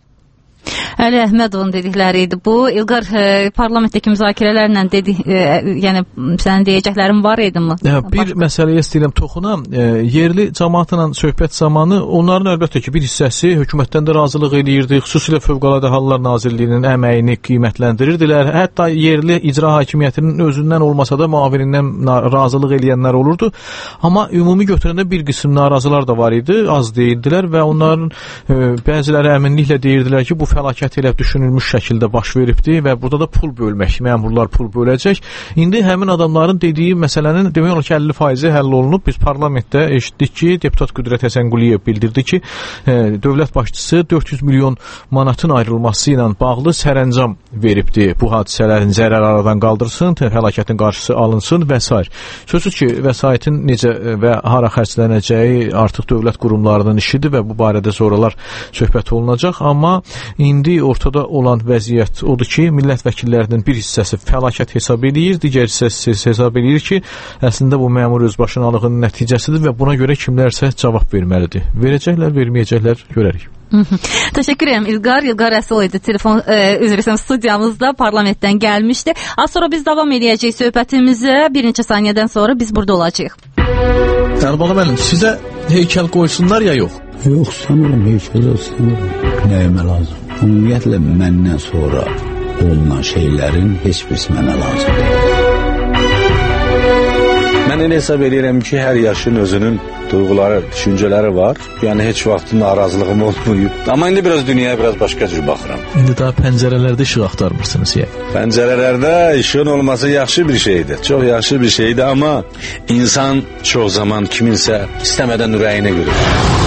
Əli Əhmədovun dedikləri idi bu. İlqar, e, parlamentdəki müzakirələrlə dedi, e, yəni sənin deyəcəklərin var idi mi? Bir məsələyə istəyirəm toxunam. E, yerli cəmaatla söhbət zamanı onların əlbəttə ki, bir hissəsi hökumətdən də razılıq eləyirdi. Xüsusilə Fövqəladə Hallar Nazirliyinin əməyini qiymətləndirirdilər. Hətta yerli icra hakimiyyətinin özündən olmasa da müavinindən razılıq eləyənlər olurdu. Amma ümumi götürəndə bir qism narazılar da var idi, az deyildilər və onların e, bəziləri əminliklə deyirdilər ki, bu fəlakət elə düşünülmüş şəkildə baş veribdi və burada da pul bölmək, məmurlar pul böləcək. İndi həmin adamların dediyi məsələnin demək olar ki, əlli faizi həll olunub. Biz parlamentdə eşitdik ki, deputat Qüdrət Həsənquliyev bildirdi ki, e, dövlət başçısı dörd yüz milyon manatın ayrılması ilə bağlı sərəncam veribdi. Bu hadisələrin zərər aradan qaldırsın, fəlakətin qarşısı alınsın və s. Sözsüz ki, vəsaitin necə və hara xərclənəcəyi artıq dövlət qurumlarının işidir və bu barədə sonralar söhbət olunacaq. Amma indi ortada olan vəziyyət odur ki, millət vəkillərinin bir hissəsi fəlakət hesab edir, digər hissəsi hesab edir ki, əslində bu məmur özbaşınalığının nəticəsidir və buna görə kimlərsə cavab verməlidir. Verəcəklər, verməyəcəklər, görərik. Təşəkkür edirəm İlqar. İlqar Rəsul idi. Telefon e, üzr istəyirəm, studiyamızda parlamentdən gəlmişdi. Az sonra biz davam edəcəyik söhbətimizə. Bir neçə saniyədən sonra biz burada olacağıq. Əlbəttə müəllim, sizə heykəl qoysunlar ya yox? Yox, istəmirəm, heykəl istəmirəm. Nəyimə lazım? Ümumiyyətlə məndən sonra olunan şeylərin heç birisi mənə lazımdır. Mən elə hesab edirəm ki, hər yaşın özünün duyğuları, düşüncələri var. Yəni heç vaxt narazılığım olmayıb. Amma indi biraz dünyaya biraz başqa cür baxıram. İndi daha pəncərələrdə işıq axtarmırsınız ya. Pəncərələrdə işığın olması yaxşı bir şeydir. Çox yaxşı bir şeydir, amma insan çox zaman kiminsə istəmədən ürəyinə görür.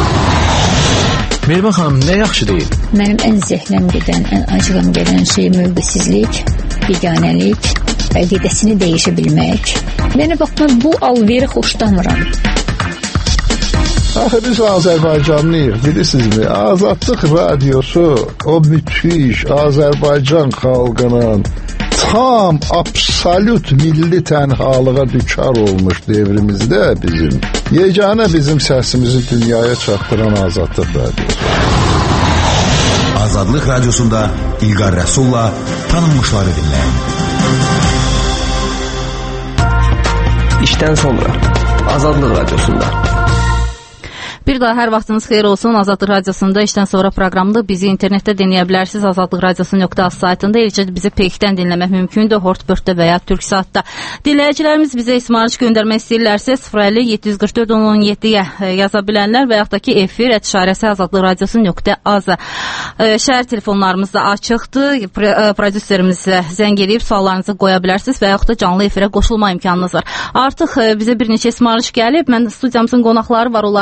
Mehriban xanım, nə yaxşı deyil? Mənim ən zəhləm gedən, ən acığım gedən şey mövqesizlik, biganəlik, əqidəsini dəyişə bilmək. Mənə baxma, bu alveri xoşlamıram. Axı biz Azərbaycanlıyıq, bilirsinizmi? Azadlıq radiosu o müthiş Azərbaycan xalqının tam, absolut milli tənhalığa düçar olmuş devrimizdə bizim, yeganə bizim səsimizi dünyaya çatdıran Azadlıq radiosu. Azadlıq radiosunda İlqar Rəsulla tanınmışları dinləyin. İşdən sonra Azadlıq radiosunda. Bir daha hər vaxtınız xeyir olsun. Azadlıq Radiosunda işdən sonra proqramda bizi internetdə dinləyə bilərsiniz. azadlıq radiosu nöqtə az saytında. Eləcə bizi Peykdən dinləmək mümkündür. Hortbörtdə və ya Türksatda. Dinləyicilərimiz bizə ismarış göndərmək istəyirlərsə sıfır əlli yeddi yüz qırx dörd on on yeddiyə yaza bilənlər və yaxud da ki efir et işarəsi azadlıq radiosu nöqtə az. Şəhər telefonlarımız da açıqdır. Prodüserimizlə zəng edib suallarınızı qoya bilərsiniz və yaxud da canlı efirə qoşulma imkanınız var. Artıq bizə bir neçə ismarış gəlib. Mən studiyamızın qonaqları var, onları təqdim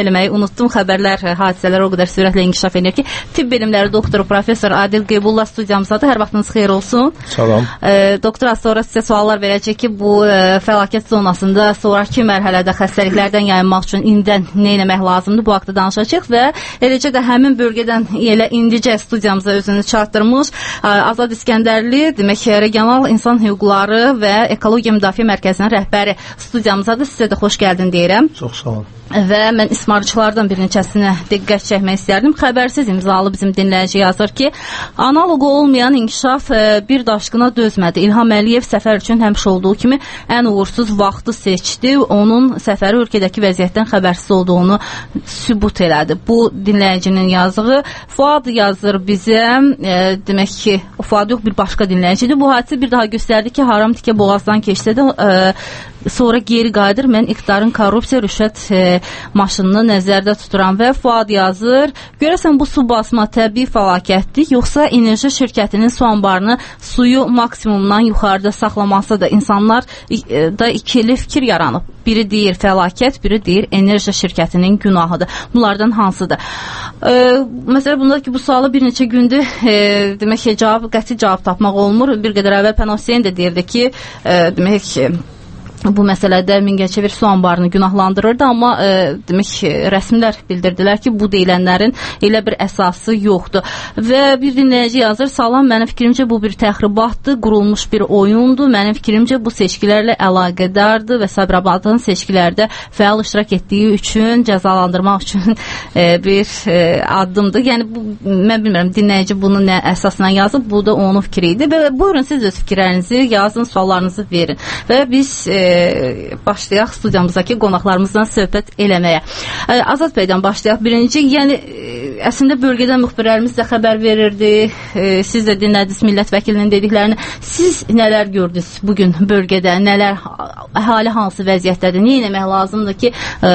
eləməyi unutdum. Xəbərlər, hadisələr o qədər sürətlə inkişaf edir ki, tibb bilimləri doktoru professor Adil Qeybullah studiyamızdadır. Hər vaxtınız xeyir olsun. Salam. E, doktor, az sonra sizə suallar verəcək ki, bu e, fəlakət zonasında sonraki mərhələdə xəstəliklərdən yayınmaq üçün indidən nə etmək lazımdır? Bu haqda danışacağıq və eləcə də həmin bölgədən elə indicə studiyamıza özünü çatdırmış e, Azad İskəndərli, demək regional insan hüquqları və ekologiya müdafiə mərkəzinin rəhbəri studiyamızdadır. Sizə də xoş gəldin deyirəm. Çox sağ olun. Və mən ismarçılardan bir neçəsinə diqqət çəkmək istərdim. Xəbərsiz imzalı bizim dinləyici yazır ki, analoqu olmayan inkişaf e, bir daşqına dözmədi. İlham Əliyev səfər üçün həmişə olduğu kimi ən uğursuz vaxtı seçdi. Onun səfəri ölkədəki vəziyyətdən xəbərsiz olduğunu sübut elədi. Bu dinləyicinin yazığı. Fuad yazır bizə, e, demək ki, Fuad yox, bir başqa dinləyicidir. Bu hadisə bir daha göstərdi ki, haram tikə boğazdan keçsə də e, sonra geri qayıdır. Mən iqtidarın korrupsiya, rüşvət e, maşınını nəzərdə tuturam və Fuad yazır. Görəsən bu su basma təbii fəlakətdir, yoxsa enerji şirkətinin su anbarını suyu maksimumdan yuxarıda saxlaması da insanlar e, da ikili fikir yaranıb. Biri deyir fəlakət, biri deyir enerji şirkətinin günahıdır. Bunlardan hansıdır? E, məsələ bunda ki, bu sualı bir neçə gündür e, demək ki, cavab, qəti cavab tapmaq olmur. Bir qədər əvvəl Pənah Hüseyn də deyirdi ki, e, demək ki, bu məsələdə Mingəçevir su anbarını günahlandırırdı, amma e, demək ki, rəsmilər bildirdilər ki, bu deyilənlərin elə bir əsası yoxdur. Və bir dinləyici yazır, salam, mənim fikrimcə bu bir təxribatdır, qurulmuş bir oyundur, mənim fikrimcə bu seçkilərlə əlaqədardır və Sabirabadın seçkilərdə fəal iştirak etdiyi üçün cəzalandırmaq üçün e, bir e, addımdır. Yəni, bu, mən bilmirəm, dinləyici bunu nə əsasına yazıb, bu da onun fikri idi və buyurun siz öz fikirlərinizi yazın, suallarınızı verin və biz e, başlayaq studiyamızdakı qonaqlarımızla söhbət eləməyə. Azad bəydən başlayaq. Birinci, yəni əslində bölgədən müxbirlərimiz də xəbər verirdi. Siz də dinlədiniz millət vəkilinin dediklərini. Siz nələr gördünüz bugün bölgədə? Nələr, əhali hansı vəziyyətdədir? Nə etmək lazımdır ki, ə,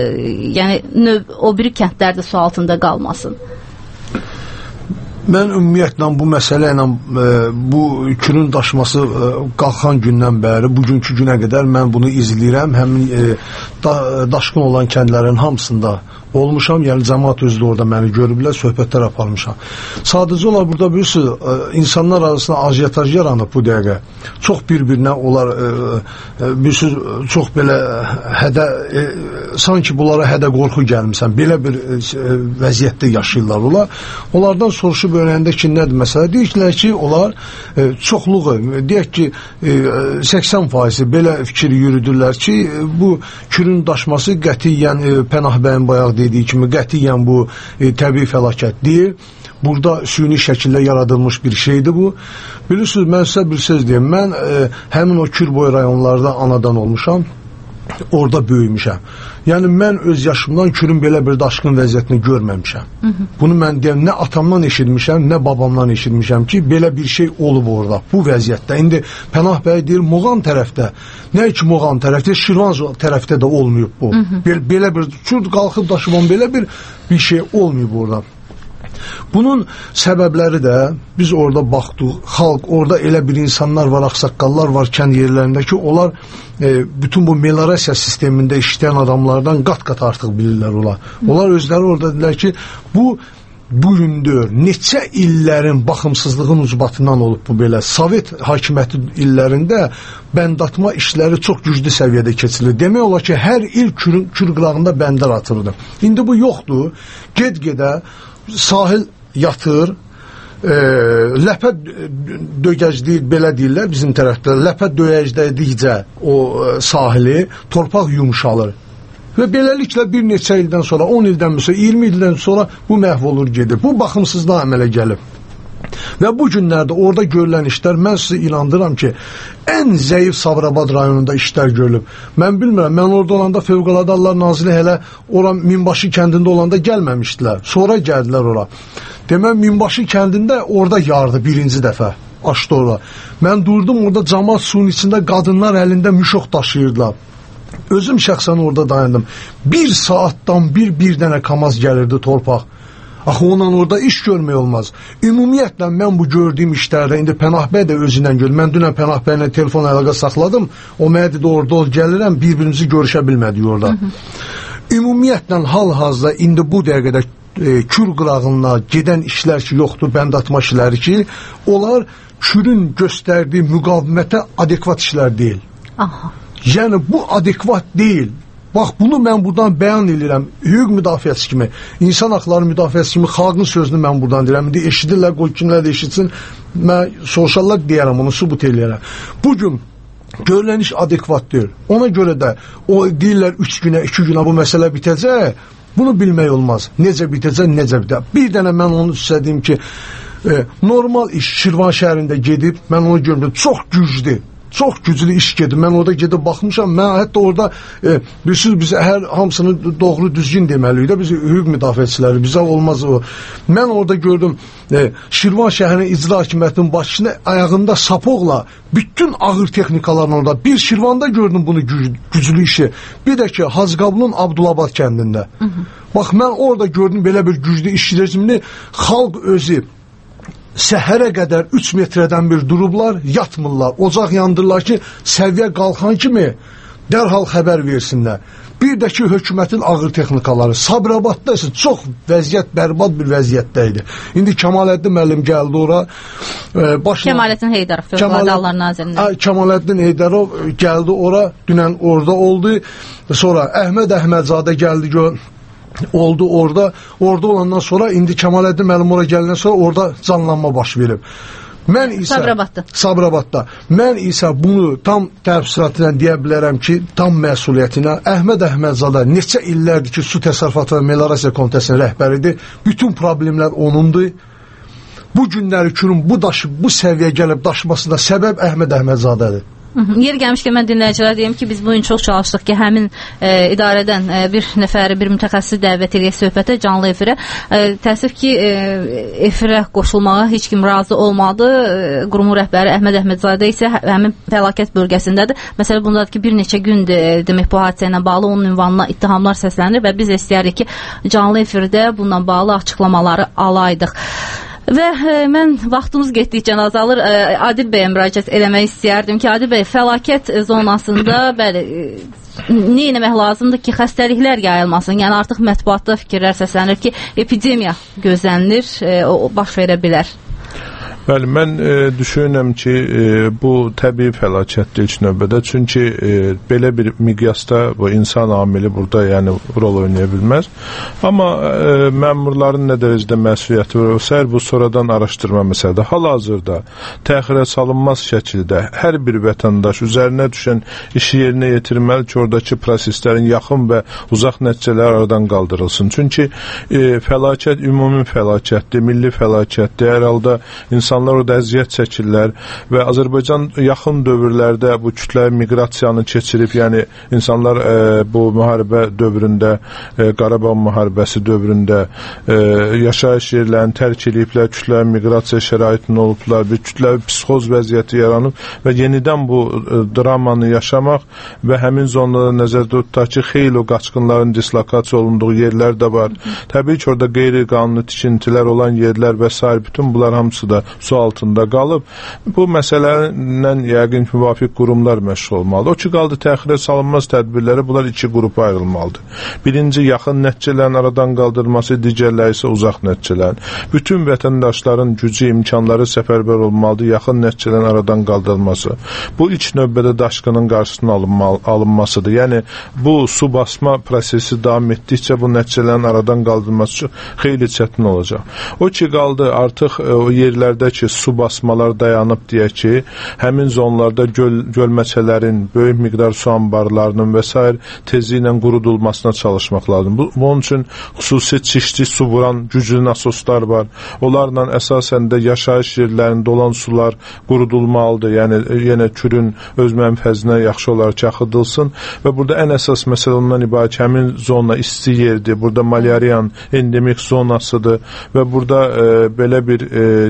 yəni növ, o biri kəndlər də su altında qalmasın? Mən ümumiyyətlə bu məsələ ilə e, bu kürün daşması e, qalxan gündən bəri bugünkü günə qədər mən bunu izləyirəm. Həmin e, da, daşqın olan kəndlərin hamısında olmuşam, yəni cəmaət özü də orada məni görüblər, söhbətlər aparmışam. Sadəcə olar burada bilirsiniz, insanlar arasında ajiyataj yaranıb bu dəqiqə. Çox bir-birinə onlar bilirsiniz, çox belə hədə, e, sanki bunlara hədə qorxu gəlmişsən, belə bir e, vəziyyətdə yaşayırlar onlar. Onlardan soruşub öyrəndə ki, nədir məsələ? Deyirlər ki, onlar e, çoxluğu, deyək ki, e, səksən faizi belə fikir yürüdürlər ki, e, bu kürün daşması qətiyyən e, Pənah bəyin bayaq dediyi kimi qətiyyən bu e, təbii fəlakət deyil. Burada süni şəkildə yaradılmış bir şeydir bu. Bilirsiniz, mən sizə bir söz deyim. Mən e, həmin o Kürboy rayonlarda anadan olmuşam. Orada böyümüşəm. Yəni mən öz yaşımdan Kürün belə bir daşqın vəziyyətini görməmişəm. Hı -hı. Bunu mən deyəm, nə atamdan eşitmişəm, nə babamdan eşitmişəm ki, belə bir şey olub orada, bu vəziyyətdə. İndi Pənah bəy deyir, Moğan tərəfdə, nə ki Moğan tərəfdə, Şirvan tərəfdə də olmayıb bu. Hı -hı. Belə, belə bir, Kürt qalxıb daşıban belə bir bir şey olmayıb orada. Bunun səbəbləri də biz orada baxdıq, xalq, orada elə bir insanlar var, ağsaqqallar var kənd yerlərində ki, onlar e, bütün bu meliorasiya sistemində işləyən adamlardan qat-qat artıq bilirlər onlar. Onlar özləri orada dedilər ki, bu bu gündür, neçə illərin baxımsızlığın ucbatından olub bu belə. Sovet hakimiyyəti illərində bəndatma işləri çox güclü səviyyədə keçilir. Demək olar ki, hər il Kür, Kür qırağında bəndər atırdı. İndi bu yoxdur. Ged-gedə sahil yatır, e, ləpə döyəcləyir, belə deyirlər bizim tərəfdə, ləpə döyəclədikcə o e, sahili, torpaq yumuşalır. Və beləliklə bir neçə ildən sonra, on ildən sonra, iyirmi ildən sonra bu məhv olur gedir. Bu baxımsızlığa əmələ gəlib. Və bu günlərdə orada görülən işlər, mən sizi inandıram ki, ən zəif Sabirabad rayonunda işlər görülüb. Mən bilmirəm, mən orada olanda Fövqəladə Hallar Naziri hələ ora Minbaşı kəndində olanda gəlməmişdilər. Sonra gəldilər ora. Demək, Minbaşı kəndində orada yardı birinci dəfə. Açdı ora. Mən durdum orada, camaat suyun içində qadınlar əlində müşox daşıyırdılar. Özüm şəxsən orada dayandım. Bir saatdan bir, bir dənə kamaz gəlirdi torpaq. Axı onunla orada iş görmək olmaz. Ümumiyyətlə mən bu gördüyüm işlərdə, indi Pənah bəy də özündən gördüm. Mən dünən Pənah bəylə telefon əlaqə saxladım. O mənə dedi, orada ol gəlirəm, bir-birimizi görüşə bilmədik orada. Hı -hı. ümumiyyətlə hal-hazırda indi bu dəqiqədə e, Kür qırağına gedən işlər ki, yoxdur, bəndatma işləri ki, onlar Kürün göstərdiyi müqavimətə adekvat işlər deyil. Aha. Yəni bu adekvat deyil. Bax, bunu mən buradan bəyan edirəm. Hüquq müdafiəsi kimi, insan haqları müdafiəsi kimi xalqın sözünü mən buradan deyirəm. İndi eşidirlər, qoy kimlər də eşitsin. Mən soruşarlar deyərəm, onu sübut eləyərəm. Bugün görülən iş adekvat deyil. Ona görə də o deyirlər üç günə, iki günə bu məsələ bitəcək. Bunu bilmək olmaz. Necə bitəcək, necə bitəcək. Bir dənə mən onu istədiyim ki, e, normal iş Şirvan şəhərində gedib, mən onu görmüşəm, çox güclü. Çox güclü iş gedir. Mən orada gedib baxmışam. Mən hətta orada e, bilirsiniz, biz hər hamısını doğru düzgün deməliyik də, biz hüquq müdafiəçiləri, bizə olmaz o. Mən orada gördüm, e, Şirvan şəhərinin icra hakimiyyətinin başçısında ayağında sapoqla bütün ağır texnikaların orada. Bir Şirvanda gördüm bunu güc güclü işi. Bir də ki, Hacıqabulun Abdulabad kəndində. Hı -hı. Bax, mən orada gördüm belə bir güclü iş rejimini. Xalq özü səhərə qədər üç metrədən bir durublar, yatmırlar, ocaq yandırırlar ki, səviyyə qalxan kimi dərhal xəbər versinlər. Bir də ki, hökumətin ağır texnikaları. Sabirabadda isə çox vəziyyət, bərbad bir vəziyyətdə idi. İndi Kemaləddin müəllim gəldi ora. E, başına, Kemaləddin Heydərov, Fövqəladə Hallar Nazirindən. Kemaləddin Heydərov gəldi ora, dünən orada oldu. Sonra Əhməd Əhmədzadə gəldi, gör. Oldu orada, orada olandan sonra indi Kemaləddin müəllim ora gələndən sonra orada canlanma baş verib. Mən isə Sabirabadda. Sabirabadda. Mən isə bunu tam təfsiratla deyə bilərəm ki, tam məsuliyyətinə Əhməd Əhmədzadə neçə illərdir ki, Su Təsərrüfatı və Meliorasiya Komitəsinin rəhbəridir. Bütün problemlər onundur. Bu günləri Kürün bu daşı, bu səviyyə gəlib daşmasına səbəb Əhməd Əhmədzadədir. Yer gəlmişkən mən dinləyicilərə deyim ki, biz bugün çox çalışdıq ki, həmin e, idarədən e, bir nəfəri, bir mütəxəssisi dəvət edək söhbətə, canlı efirə. E, təəssüf ki, e, efirə qoşulmağa heç kim razı olmadı. E, qurumun rəhbəri Əhməd Əhmədzadə isə həmin fəlakət bölgəsindədir. Məsələ bundadır ki, bir neçə gündür e, demək bu hadisə ilə bağlı onun ünvanına ittihamlar səslənir və biz istəyərik ki, canlı efirdə bununla bağlı açıqlamaları alaydıq. Və e, mən vaxtımız getdikcə azalır, e, Adil bəyə müraciət eləmək istəyərdim ki, Adil bəy, fəlakət zonasında bəli, e, nə etmək lazımdır ki, xəstəliklər yayılmasın? Yəni artıq mətbuatda fikirlər səslənir ki, epidemiya gözlənilir, e, o baş verə bilər. Bəli, mən e, düşünürəm ki, e, bu təbii fəlakətdir ilk növbədə, çünki e, belə bir miqyasda bu insan amili burada yəni rol oynaya bilməz. Amma e, məmurların nə dərəcədə məsuliyyəti var, səhər bu sonradan araşdırma məsələdir. Hal-hazırda təxirə salınmaz şəkildə hər bir vətəndaş üzərinə düşən işi yerinə yetirməli ki, oradakı proseslərin yaxın və uzaq nəticələri aradan qaldırılsın. Çünki e, fəlakət ümumi fəlakətdir, milli fəlakətdir. Hər halda insan İnsanlar orada əziyyət çəkirlər və Azərbaycan yaxın dövrlərdə bu kütləvi miqrasiyanı keçirib, yəni insanlar e, bu müharibə dövründə, e, Qarabağ müharibəsi dövründə e, yaşayış yerlərini tərk ediblər, kütləvi miqrasiya şəraitində olublar, bir kütləvi psixoz vəziyyəti yaranıb və yenidən bu e, dramanı yaşamaq və həmin zonlarda nəzərdə tutaq ki, xeyli o qaçqınların dislokasiya olunduğu yerlər də var. Təbii ki, orada qeyri-qanuni tikintilər olan yerlər və s. bütün bunlar hamısı da su altında qalıb. Bu məsələlə yəqin müvafiq qurumlar məşğul olmalıdır. O ki, qaldı təxirə salınmaz tədbirləri, bunlar iki qrupa ayrılmalıdır. Birinci, yaxın nəticələrin aradan qaldırılması, digərləri isə uzaq nəticələrin. Bütün vətəndaşların gücü, imkanları səfərbər olmalıdır, yaxın nəticələrin aradan qaldırılması. Bu ilk növbədə daşqının qarşısının alınmalı, alınmasıdır. Yəni, bu su basma prosesi davam etdikcə bu nəticələrin aradan qaldırılması üçün xeyli çətin olacaq. O ki, qaldı artıq o yerlərdə ki, su basmalar dayanıb deyək ki, həmin zonlarda göl, gölməçələrin, böyük miqdar su anbarlarının və s. tezliklə qurudulmasına çalışmaq lazım. Bu, bunun üçün xüsusi çişli su vuran güclü nasoslar var. Onlarla əsasən də yaşayış yerlərində olan sular qurudulmalıdır. Yəni, yenə Kürün öz mənfəzinə yaxşı olaraq axıdılsın və burada ən əsas məsələ ondan ibarət həmin zona isti yerdir. Burada malyariyan endemik zonasıdır və burada e, belə bir e, yəni e,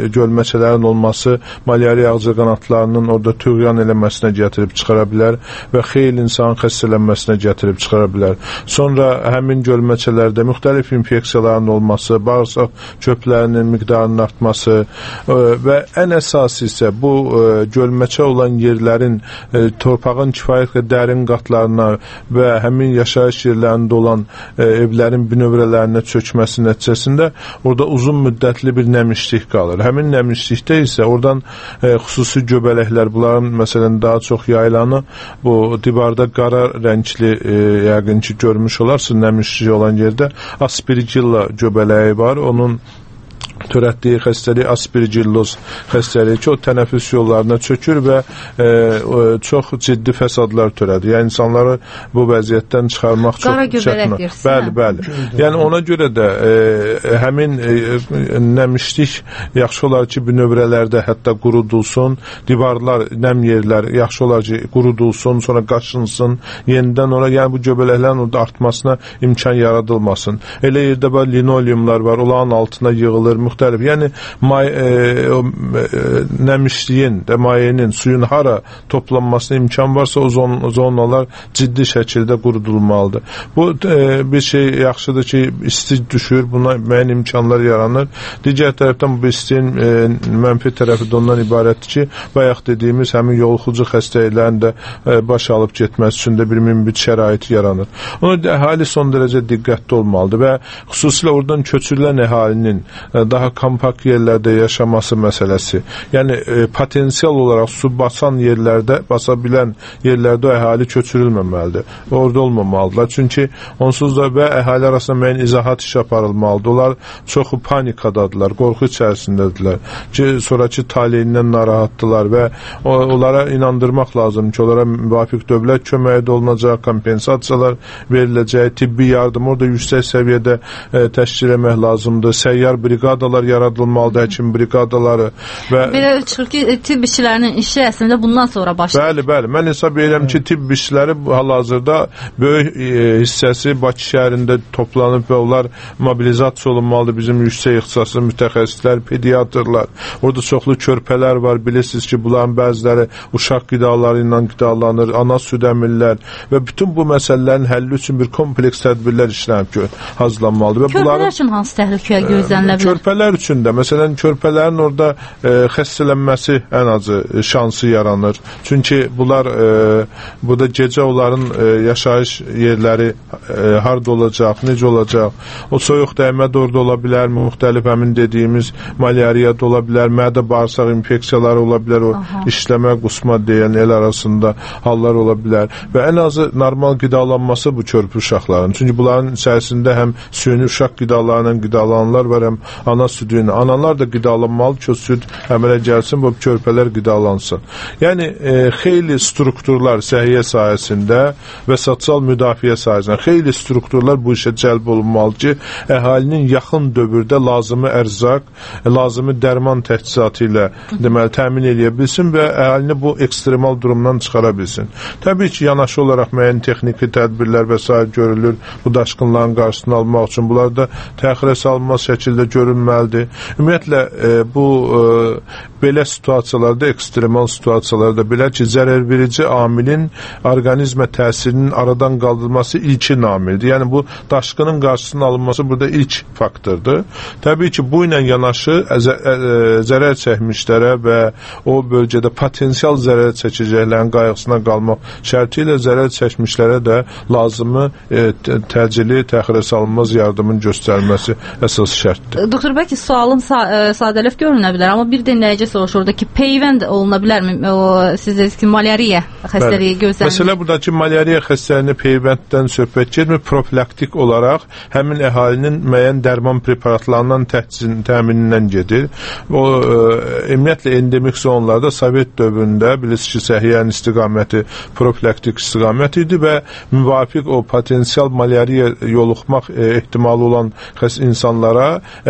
gölməçələrin olması malyariya ağcaqanadlarının orada tüğyan eləməsinə gətirib çıxara bilər və xeyli insanın xəstələnməsinə gətirib çıxara bilər. Sonra həmin gölməçələrdə müxtəlif infeksiyaların olması, bağırsaq çöplərinin miqdarının artması ə, və ən əsası isə bu ə, gölməçə olan yerlərin ə, torpağın kifayət qədər dərin qatlarına və həmin yaşayış yerlərində olan ə, evlərin binövrələrinə çökməsi nəticəsində orada uzun müddətli bir nəmişlik qalır. Həmin nəmişlikdə isə oradan ə, xüsusi göbələklər, bunların məsələn daha çox yayılanı bu divarda qara rəngli ə, yəqin ki görmüş olarsınız, nəmişlik olan yerdə aspergilla göbələyi var. Onun törətdiyi xəstəlik aspergilloz xəstəliyi ki, o tənəffüs yollarına çökür və e, çox ciddi fəsadlar törədir. Yəni insanları bu vəziyyətdən çıxarmaq çox çətin. Bəli, bəli. Yəni ona görə də e, həmin e, nəmişlik yaxşı olar ki, binövrələrdə hətta qurudulsun, divarlar, nəm yerlər yaxşı olar ki, qurudulsun, sonra qaşınsın, yenidən ora, yəni bu göbələklərin orada artmasına imkan yaradılmasın. Elə yerdə var, linoleumlar var, onların altına yığılır, müxtəlif. Yəni may, e, o, e, nəmişliyin, mayenin, suyun hara toplanmasına imkan varsa o zon, zonalar ciddi şəkildə qurudulmalıdır. Bu e, bir şey yaxşıdır ki, isti düşür, buna müəyyən imkanlar yaranır. Digər tərəfdən bu istinin e, mənfi tərəfi də ondan ibarətdir ki, bayaq dediyimiz həmin yoluxucu xəstəliklərin də e, baş alıb getməsi üçün də bir mümbit şərait yaranır. Ona əhali son dərəcə diqqətli olmalıdır və xüsusilə oradan köçürülən əhalinin e, daha kompakt yerlərdə yaşaması məsələsi. Yəni e, potensial olaraq su basan yerlərdə, basa bilən yerlərdə o əhali köçürülməməlidir. Orada olmamalıdırlar. Çünki onsuz da və əhali arasında müəyyən izahat iş aparılmalıdır. Onlar çoxu panikadadılar, qorxu içərisindədirlər ki, sonraki taleyindən narahatdılar və o, onlara inandırmaq lazım ki, onlara müvafiq dövlət köməyi də olunacaq, kompensasiyalar veriləcək, tibbi yardım orada yüksək səviyyədə e, təşkil etmək lazımdır. Səyyar briqadalar yaradılmalıdır, həkim briqadaları və belə çıxır ki, tibb işçilərinin işi əslində bundan sonra başlayır. Bəli, bəli. Mən hesab edirəm ki, tibb işçiləri hal-hazırda böyük e, hissəsi Bakı şəhərində toplanıb və onlar mobilizasiya olunmalıdır. Bizim yüksək ixtisaslı mütəxəssislər, pediatrlar. Orada çoxlu körpələr var. Bilirsiniz ki, bunların bəziləri uşaq qidaları ilə qidalanır, ana süd əmirlər və bütün bu məsələlərin həlli üçün bir kompleks tədbirlər işlənib hazırlanmalıdır. Və körpələr bunların, üçün hansı təhlükəyə gözlənilə bilər? Körpələr üçün də, məsələn, körpələrin orada e, xəstələnməsi ən azı e, şansı yaranır. Çünki bunlar e, burada gecə onların e, yaşayış yerləri e, harda olacaq, necə olacaq? O soyuq dəymə də orada ola bilər, müxtəlif həmin dediyimiz malyariya da ola bilər, mədə bağırsaq infeksiyaları ola bilər, o Aha. işləmə, qusma deyən el arasında hallar ola bilər və ən azı normal qidalanması bu körpü uşaqların. Çünki bunların içərisində həm süni uşaq qidalarla qidalananlar var, həm ana südü ilə. Analar da qidalanmalı ki, o süd əmələ gəlsin, bu körpələr qidalansın. Yəni, e, xeyli strukturlar səhiyyə sahəsində və sosial müdafiə sahəsində xeyli strukturlar bu işə cəlb olunmalı ki, əhalinin yaxın dövrdə lazımı ərzaq, lazımı dərman təchizatı ilə deməli, təmin edə bilsin və əhalini bu ekstremal durumdan çıxara bilsin. Təbii ki, yanaşı olaraq müəyyən texniki tədbirlər və s. görülür bu daşqınların qarşısını almaq üçün. Bunlar da təxirə salınmaz şəkildə görülməlidir. Ümumiyyətlə, e, bu e, belə situasiyalarda, ekstremal situasiyalarda belə ki, zərərverici amilin orqanizmə təsirinin aradan qaldırılması ilkin amildir. Yəni, bu daşqının qarşısının alınması burada ilk faktordur. Təbii ki, bu ilə yanaşı əzə, ə, zərər çəkmişlərə və o bölgədə potensial zərər çəkəcəklərin qayğısına qalmaq şərti ilə zərər çəkmişlərə də lazımı e, təcili, təxirə salınmaz yardımın göstərilməsi əsas şərtdir. Doktor, bəlkə sualım sa sadəlif görünə bilər, amma bir dinləyici soruşur ki, peyvənd oluna bilərmi? O, siz dediniz ki, malyariya xəstəliyi gözlənilir. Məsələ buradakı malyariya xəstəliyini peyvənddən söhbət getmir, profilaktik olaraq həmin əhalinin müəyyən dərman preparatlarından təminindən gedir. O, e, ümumiyyətlə, endemik zonlarda Sovet dövründə bilirsiniz ki, səhiyyənin istiqaməti profilaktik istiqamət idi və müvafiq o potensial malyariya yoluxmaq e, ehtimalı olan insanlara, əhaliyə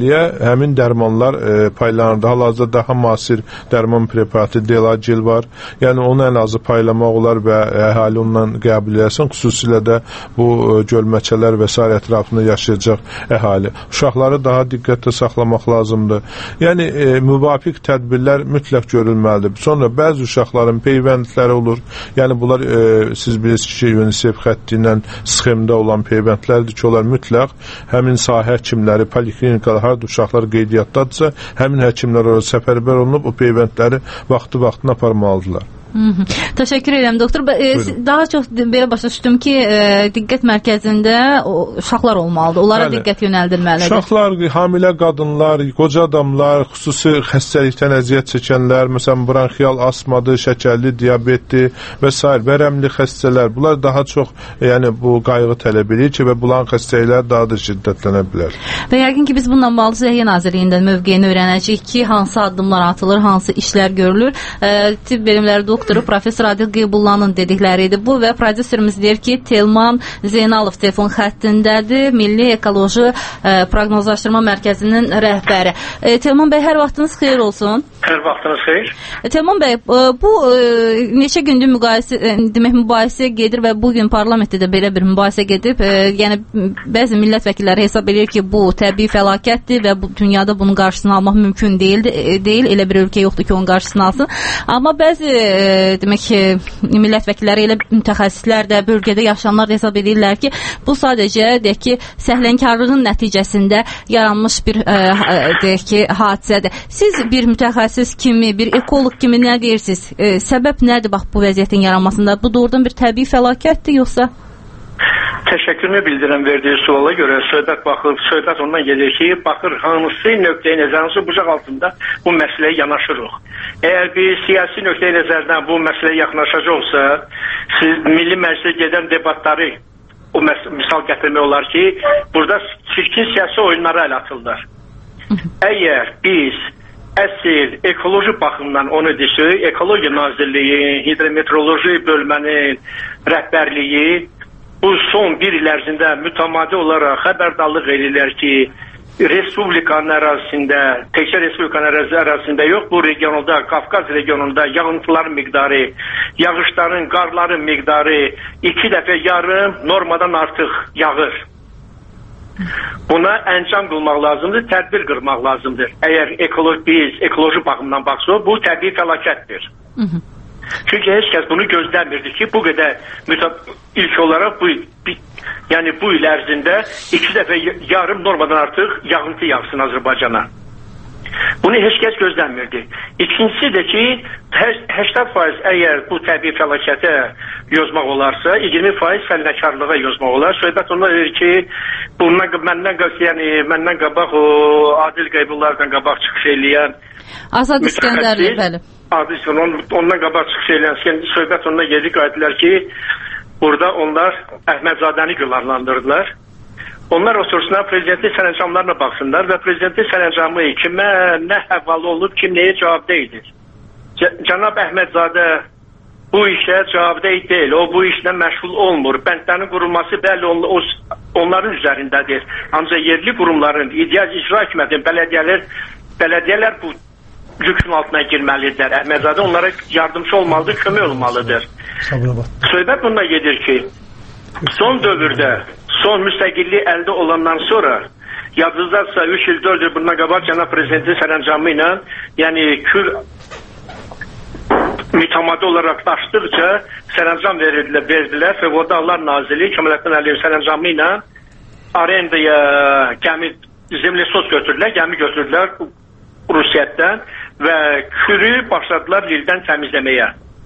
əhaliyə həmin dərmanlar e, paylanırdı. Hal-hazırda daha müasir dərman preparatı Delagil var. Yəni onu ən azı paylamaq olar və əhali ondan qəbul etsin. Xüsusilə də bu e, gölməçələr və s. ətrafında yaşayacaq əhali. Uşaqları daha diqqətdə saxlamaq lazımdır. Yəni e, müvafiq tədbirlər mütləq görülməlidir. Sonra bəzi uşaqların peyvəndləri olur. Yəni bunlar e, siz bilirsiniz ki, UNICEF xətti ilə sxemdə olan peyvəndlərdir ki, onlar mütləq həmin sahə həkimləri, poliklinikalar, harada uşaqlar qeydiyyatdadırsa, həmin həkimlər orada səfərbər olunub o peyvəndləri vaxtı-vaxtına aparmalıdırlar. Hı -hı. Təşəkkür edirəm doktor. E, daha çox belə başa düşdüm ki, e, diqqət mərkəzində o, uşaqlar olmalıdır. Onlara Bəli. diqqət yönəldilməlidir. Uşaqlar, hamilə qadınlar, qoca adamlar, xüsusi xəstəlikdən əziyyət çəkənlər, məsələn bronxial astmadır, şəkərli diabetdir və s. vərəmli xəstələr. Bunlar daha çox yəni bu qayğı tələb edir ki, və bulan xəstəliklər daha da şiddətlənə bilər. Və yəqin ki, biz bununla bağlı Səhiyyə Nazirliyindən mövqeyini öyrənəcəyik ki, hansı addımlar atılır, hansı işlər görülür. E, tibb bilimləri doktoru Professor Adil Qeybullanın dedikləri idi bu və prodüserimiz deyir ki, Telman Zeynalov telefon xəttindədir, Milli Ekoloji e, Proqnozlaşdırma Mərkəzinin rəhbəri. E, Telman bəy, hər vaxtınız xeyir olsun. Hər vaxtınız xeyir. E, Telman bəy, e, bu e, neçə gündür müqayisə, e, demək mübahisə gedir və bugün parlamentdə də belə bir mübahisə gedib. E, yəni bəzi millət vəkilləri hesab edir ki, bu təbii fəlakətdir və bu dünyada bunun qarşısını almaq mümkün deyil, e, deyil. Elə bir ölkə yoxdur ki, onun qarşısını alsın. Amma bəzi e, demək ki, millət vəkilləri elə mütəxəssislər də bölgədə yaşayanlar da hesab edirlər ki, bu sadəcə deyək ki, səhlənkarlığın nəticəsində yaranmış bir e, deyək ki, hadisədir. Siz bir mütəxəssis kimi, bir ekoloq kimi nə deyirsiniz? E, səbəb nədir bax bu vəziyyətin yaranmasında? Bu doğrudan bir təbii fəlakətdir yoxsa? Təşəkkürünü bildirəm verdiyi suala görə. Söhbət baxır, söhbət ondan gedir ki, baxır hansı nöqteyi nəzər, hansı bucaq altında bu məsələyə yanaşırıq. Əgər bir siyasi nöqteyi nəzərdən bu məsələyə yaxınlaşacaqsa, siz Milli Məclisə gedən debatları o misal gətirmək olar ki, burada çirkin siyasi oyunlara əl atırlar. Əgər biz əsl ekoloji baxımdan onu desək, Ekologiya Nazirliyi, Hidrometeoroloji bölmənin rəhbərliyi bu son bir il ərzində mütəmadi olaraq xəbərdarlıq edirlər ki, Respublikanın ərazisində, təkcə Respublikanın ərazisində yox, bu regionda, Qafqaz regionunda yağıntıların miqdarı, yağışların, qarların miqdarı iki dəfə yarım normadan artıq yağır. Buna əncam qılmaq lazımdır, tədbir qırmaq lazımdır. Əgər ekoloji, biz ekoloji baxımdan baxsaq, bu təbii fəlakətdir. Hı -hı. Çünki heç kəs bunu gözləmirdi ki, bu qədər ilk olaraq bu, bir, yəni bu il ərzində iki dəfə yarım normadan artıq yağıntı yağsın Azərbaycana. Bunu heç kəs gözləmirdi. İkincisi də ki, səksən faiz əgər bu təbii fəlakətə yozmaq olarsa, iyirmi faiz səhlənkarlığa yozmaq olar. Söhbət ondan edir ki, bundan, məndən, yəni, məndən qabaq o Adil Qeybullardan qabaq çıxış eləyən Azad İskəndərli, bəli. Adil İskəndərli, ondan qabaq çıxış eləyən söhbət ondan gedir, qaydılar ki, burada onlar Əhmədzadəni gülarlandırdılar. Onlar otursunlar, prezidentin sərəncamlarına baxsınlar və prezidentin sərəncamı kimə nə həvalə olub, kim nəyə cavabdeydir. Cənab Əhmədzadə bu işə cavabdey deyil, o bu işlə məşğul olmur. Bəndlərin qurulması bəli on, o, onların üzərindədir. Ancaq yerli qurumların, ideal icra hökumətinin, bələdiyyələr, bələdiyyələr bu yükün altına girməlidirlər. Əhmədzadə onlara yardımcı olmalıdır, kömək olmalıdır. Söhbət bunda gedir ki, son dövrdə, son müstəqillik əldə olandan sonra, yadınızdadırsa üç il, dörd il bundan qabaq cənab prezidentin sərəncamı ilə, yəni kür mütəmadi olaraq daşdıqca sərəncam verdilər, verdilər Fövqəladə Hallar Nazirliyi Kəmaləddin Əliyev sərəncamı ilə Arendaya gəmi, Zemlesos götürdülər, gəmi götürdülər Rusiyyətdən və kürü başladılar Lildən təmizləməyə.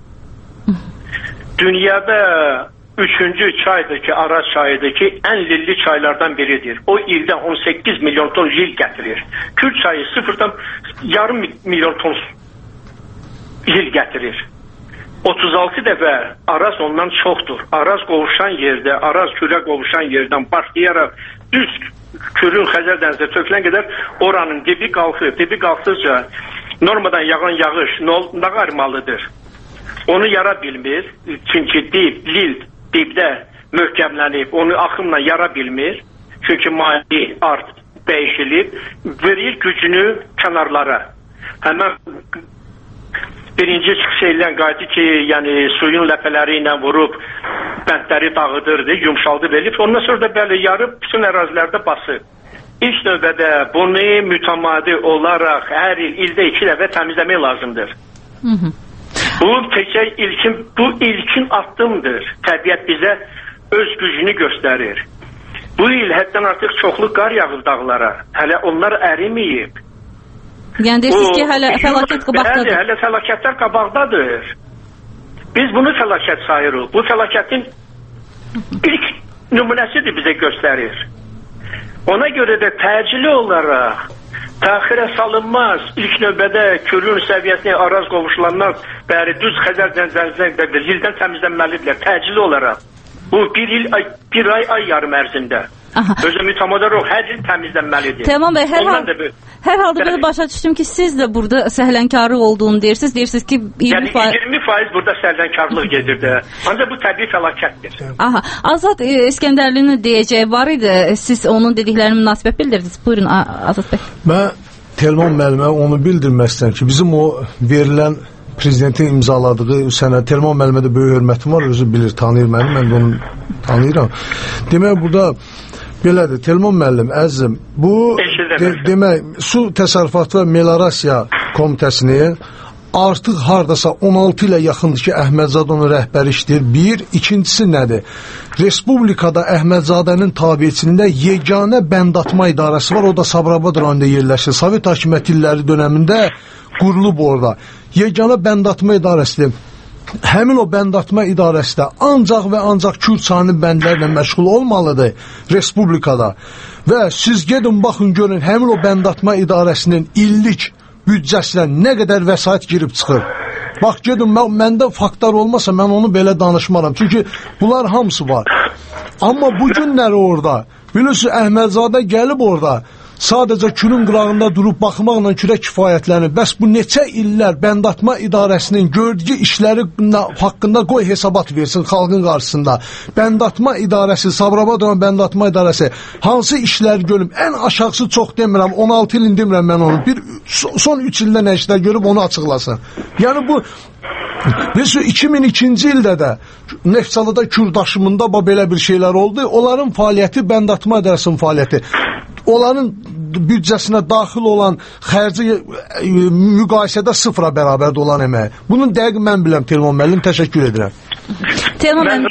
Dünyada üçüncü çaydır ki, Araz çayıdır ki, ən lilli çaylardan biridir. O ildə on səkkiz milyon ton lil gətirir. Kür çayı sıfırdan yarım milyon ton lil gətirir. otuz altı dəfə Araz ondan çoxdur. Araz qovuşan yerdə, Araz kürə qovuşan yerdən başlayaraq düz kürün Xəzər dənizə tökülən qədər oranın dibi qalxır. Dibi qalxdıqca normadan yağan yağış nə qarmalıdır? Onu yara bilmir. Çünki dib, lil dibdə möhkəmlənib, onu axımla yara bilmir. Çünki mali art dəyişilib, verir gücünü kənarlara. Həmən birinci çıxış eləyən qaydı ki, yəni suyun ləpələri ilə vurub bəndləri dağıdırdı, yumşaldı verib, ondan sonra da bəli yarıb bütün ərazilərdə basıb. İlk növbədə bunu mütəmadi olaraq hər il, ildə iki dəfə təmizləmək lazımdır. Hı -hı. Bu təkcə ilkin, bu ilkin addımdır. Təbiət bizə öz gücünü göstərir. Bu il həddən artıq çoxlu qar yağıb dağlara. Hələ onlar əriməyib. Yəni deyirsiniz ki, hələ fəlakət qabaqdadır. Bəli, hələ fəlakətlər qabaqdadır. Biz bunu fəlakət sayırıq. Bu fəlakətin ilk nümunəsidir bizə göstərir. Ona görə də təcili olaraq təxirə salınmaz. İlk növbədə Kürün səviyyəsini araz qovuşulanlar bəri düz Xəzər dənizlərindən ildən təmizlənməlidirlər. Təcili olaraq. Bu bir il, bir ay, ay yarım ərzində. Özü mütəmadi olaraq hər il təmizlənməlidir. Tamam bəy, hər, hal, hər halda belə başa düşdüm ki, siz də burada səhlənkarlıq olduğunu deyirsiniz. Deyirsiniz ki, iyirmi faiz... Yəni iyirmi faiz burada səhlənkarlıq gedirdi. Ancaq bu təbii fəlakətdir. Aha, Azad e, İskəndərlinin deyəcəyi var idi. Siz onun dediklərini münasibət bildirdiniz. Buyurun Azad bəy. Mən Telman müəllimə onu bildirmək istəyirəm ki, bizim o verilən prezidentin imzaladığı sənəd, Telman müəllimə də böyük hörmətim var, özü bilir, tanıyır məni, mən də onu tanıyıram. Demək, burada belədir, Telman müəllim, əzizim, bu de, demək, su təsərrüfatı və meliorasiya komitəsinin artıq hardasa on altı ilə yaxındır ki, Əhmədzadənin rəhbəri işləyir. Bir, ikincisi nədir? Respublikada Əhmədzadənin tabiçiliyində yeganə bəndatma idarəsi var, o da Sabirabad rayonunda yerləşir. Sovet hakimiyyəti illəri dönəmində qurulub orada. Yeganə bəndatma idarəsidir. Həmin o bəndatma idarəsi də ancaq və ancaq Kür çayını bəndlərlə məşğul olmalıdır Respublikada. Və siz gedin, baxın, görün, həmin o bəndatma idarəsinin illik büdcəsinə nə qədər vəsait girib çıxır. Bax, gedin, mən, məndə faktlar olmasa mən onu belə danışmaram. Çünki bunlar hamısı var. Amma bu günləri orada, bilirsiniz, Əhmədzadə gəlib orada, sadəcə Kürün qırağında durub baxmaqla Kürə kifayətlənir. Bəs bu neçə illər bəndatma idarəsinin gördüyü işləri haqqında qoy hesabat versin xalqın qarşısında. Bəndatma idarəsi, Sabirabad rayon bəndatma idarəsi hansı işlər görüb? Ən aşağısı çox demirəm, on altı ilin demirəm mən onu. Bir son üç ildə nə işlər görüb onu açıqlasın. Yəni bu biz iki min ikinci ildə də Neftçalıda Kür daşımında belə bir şeylər oldu. Onların fəaliyyəti bəndatma idarəsinin fəaliyyəti. Onların büdcəsinə daxil olan xərci müqayisədə sıfıra bərabərdə olan əməyi. Bunun dəqiq mən biləm, Telman müəllim, təşəkkür edirəm. Telman müəllim,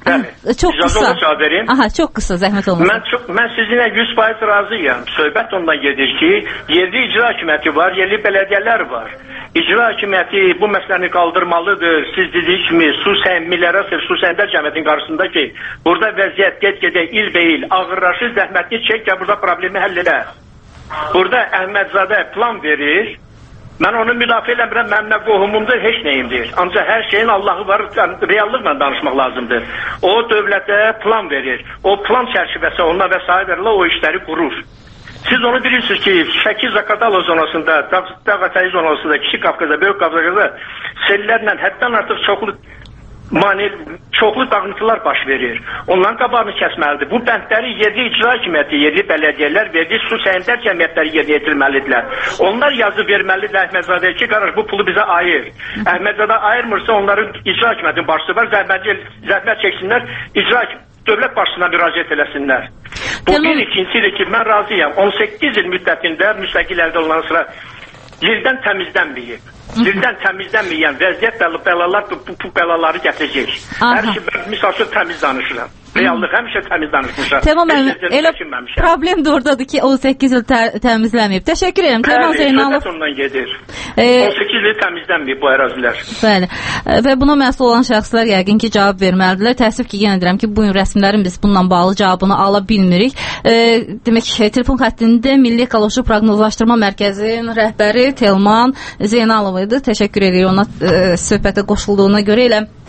çox qısa. Aha, çox qısa, zəhmət olmasın. Mən, çox, mən sizinlə yüz faiz razıyam. Söhbət ondan gedir ki, yerli icra hakimiyyəti var, yerli bələdiyyələr var. İcra hakimiyyəti bu məsələni qaldırmalıdır. Siz dediyiniz kimi su səhmmilərə, su səhmlər cəmiyyətin qarşısında ki, burada vəziyyət get-gedə il-beyil ağırlaşır, zəhmətli çək ki, burada problemi həll edər. Burada Əhmədzadə plan verir. Mən onu müdafiə eləmirəm, mənim nə qohumumdur, heç nəyimdir. Ancaq hər şeyin Allahı var, reallıqla danışmaq lazımdır. O dövlətə plan verir. O plan çərçivəsi ona vəsait verilir, o işləri qurur. Siz onu bilirsiniz ki, Şəki-Zakatala zonasında, Dağ-Atayı zonasında, Kiçik Qafqazda, Böyük Qafqazda sellərlə həddən artıq çoxlu mani, çoxlu dağıntılar baş verir. Onların qabağını kəsməlidir. Bu bəndləri yerli icra hakimiyyəti, yerli bələdiyyələr, verdiyi su səhmlər cəmiyyətləri yerinə yetirməlidirlər. Onlar yazı verməlidir Əhmədzadəyə ki, qardaş, bu pulu bizə ayır. Əhmədzadə ayırmırsa onların icra hakimiyyətinin başçısı var, zəhmət çəksinlər, icra dövlət başçısına müraciət eləsinlər. Bu bir ikincisidir ki, mən razıyam. on səkkiz il müddətində müstəqillərdə olan sıra yerdən təmizlənməyib. Yerdən təmizlənməyən vəziyyət bəlalar bu, bu bəlaları gətirəcək. Hər şey, misal üçün təmiz danışıram. Reallıq həmişə təmiz danışmışam. Tamam, elə problem də oradadır ki, on səkkiz il tə təmizlənməyib. Təşəkkür edirəm. Telman Zeynalov. Bəli, ondan gedir. E, on səkkiz il təmizlənməyib bu ərazilər. Bəli. Və buna məsul olan şəxslər yəqin ki, cavab verməlidirlər. Təəssüf ki, yenə deyirəm ki, bu gün rəsmilərin biz bununla bağlı cavabını ala bilmirik. E, demək, telefon xəttində Milli Ekoloji Proqnozlaşdırma Mərkəzinin rəhbəri Telman Zeynalov idi. Təşəkkür edirik ona e, söhbətə qoşulduğuna görə. Elə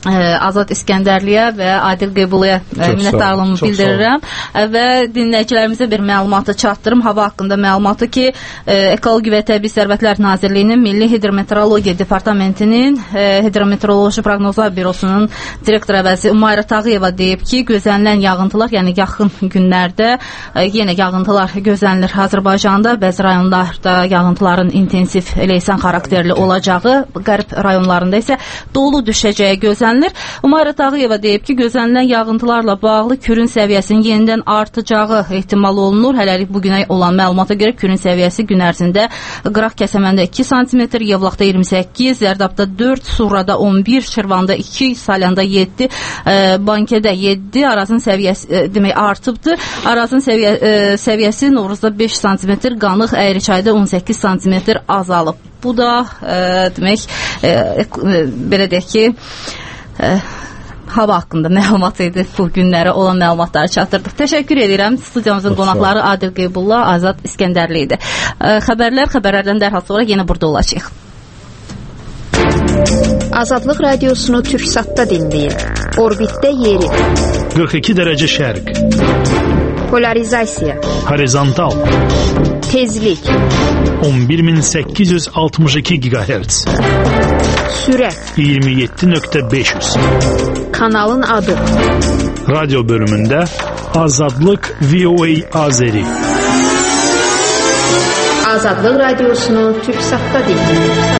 Azad İskəndərliyə və Adil Qeybuliyə minnətdarlığımı bildirirəm və dinləyicilərimizə bir məlumatı çatdırım. Hava haqqında məlumatı ki, Ekologiya və Təbii Sərvətlər Nazirliyinin Milli Hidrometeorologiya Departamentinin Hidrometeoroloji Proqnozlar Bürosunun direktor əvəzi Umayra Tağıyeva deyib ki, gözlənilən yağıntılar, yəni yaxın günlərdə yenə yağıntılar gözlənilir Azərbaycanda. Bəzi rayonlarda yağıntıların intensiv leysan xarakterli olacağı, qərb rayonlarında isə dolu düşəcəyi gözlənilir. Umayra Tağıyeva deyib ki, gözlənilən yağıntılarla bağlı kürün səviyyəsinin yenidən artacağı ehtimal olunur. Hələlik bugünə olan məlumata görə kürün səviyyəsi gün ərzində Qıraq Kəsəməndə iki santimetr, Yevlaxda iyirmi səkkiz, Zərdabda dörd, Surrada on bir, Şirvanda iki, Salyanda yeddi, Bankədə yeddi, Arazın səviyyəsi demək artıbdır. Arazın səviyyə, səviyyəsi Novruzda beş santimetr, Qanıq, Əyriçayda on səkkiz santimetr azalıb. Bu da demək belə deyək ki, hava haqqında məlumat idi. Bu günlərə olan məlumatları çatdırdıq. Təşəkkür edirəm. Studiyamızın qonaqları Adil Qeybulla, Azad İskəndərli idi. Xəbərlər, xəbərlərdən dərhal sonra yenə burada olacaq. Azadlıq radiosunu Türksatda dinləyin. Orbitdə yeri. qırx iki dərəcə şərq. Polarizasiya. Horizontal. Tezlik. on bir min səkkiz yüz altmış iki gigahertz. Sürət. iyirmi yeddi nöqtə beş yüz. Kanalın adı. Radyo bölümündə Azadlıq V O A Azeri. Azadlıq radiosunu Türksatda dinləyin.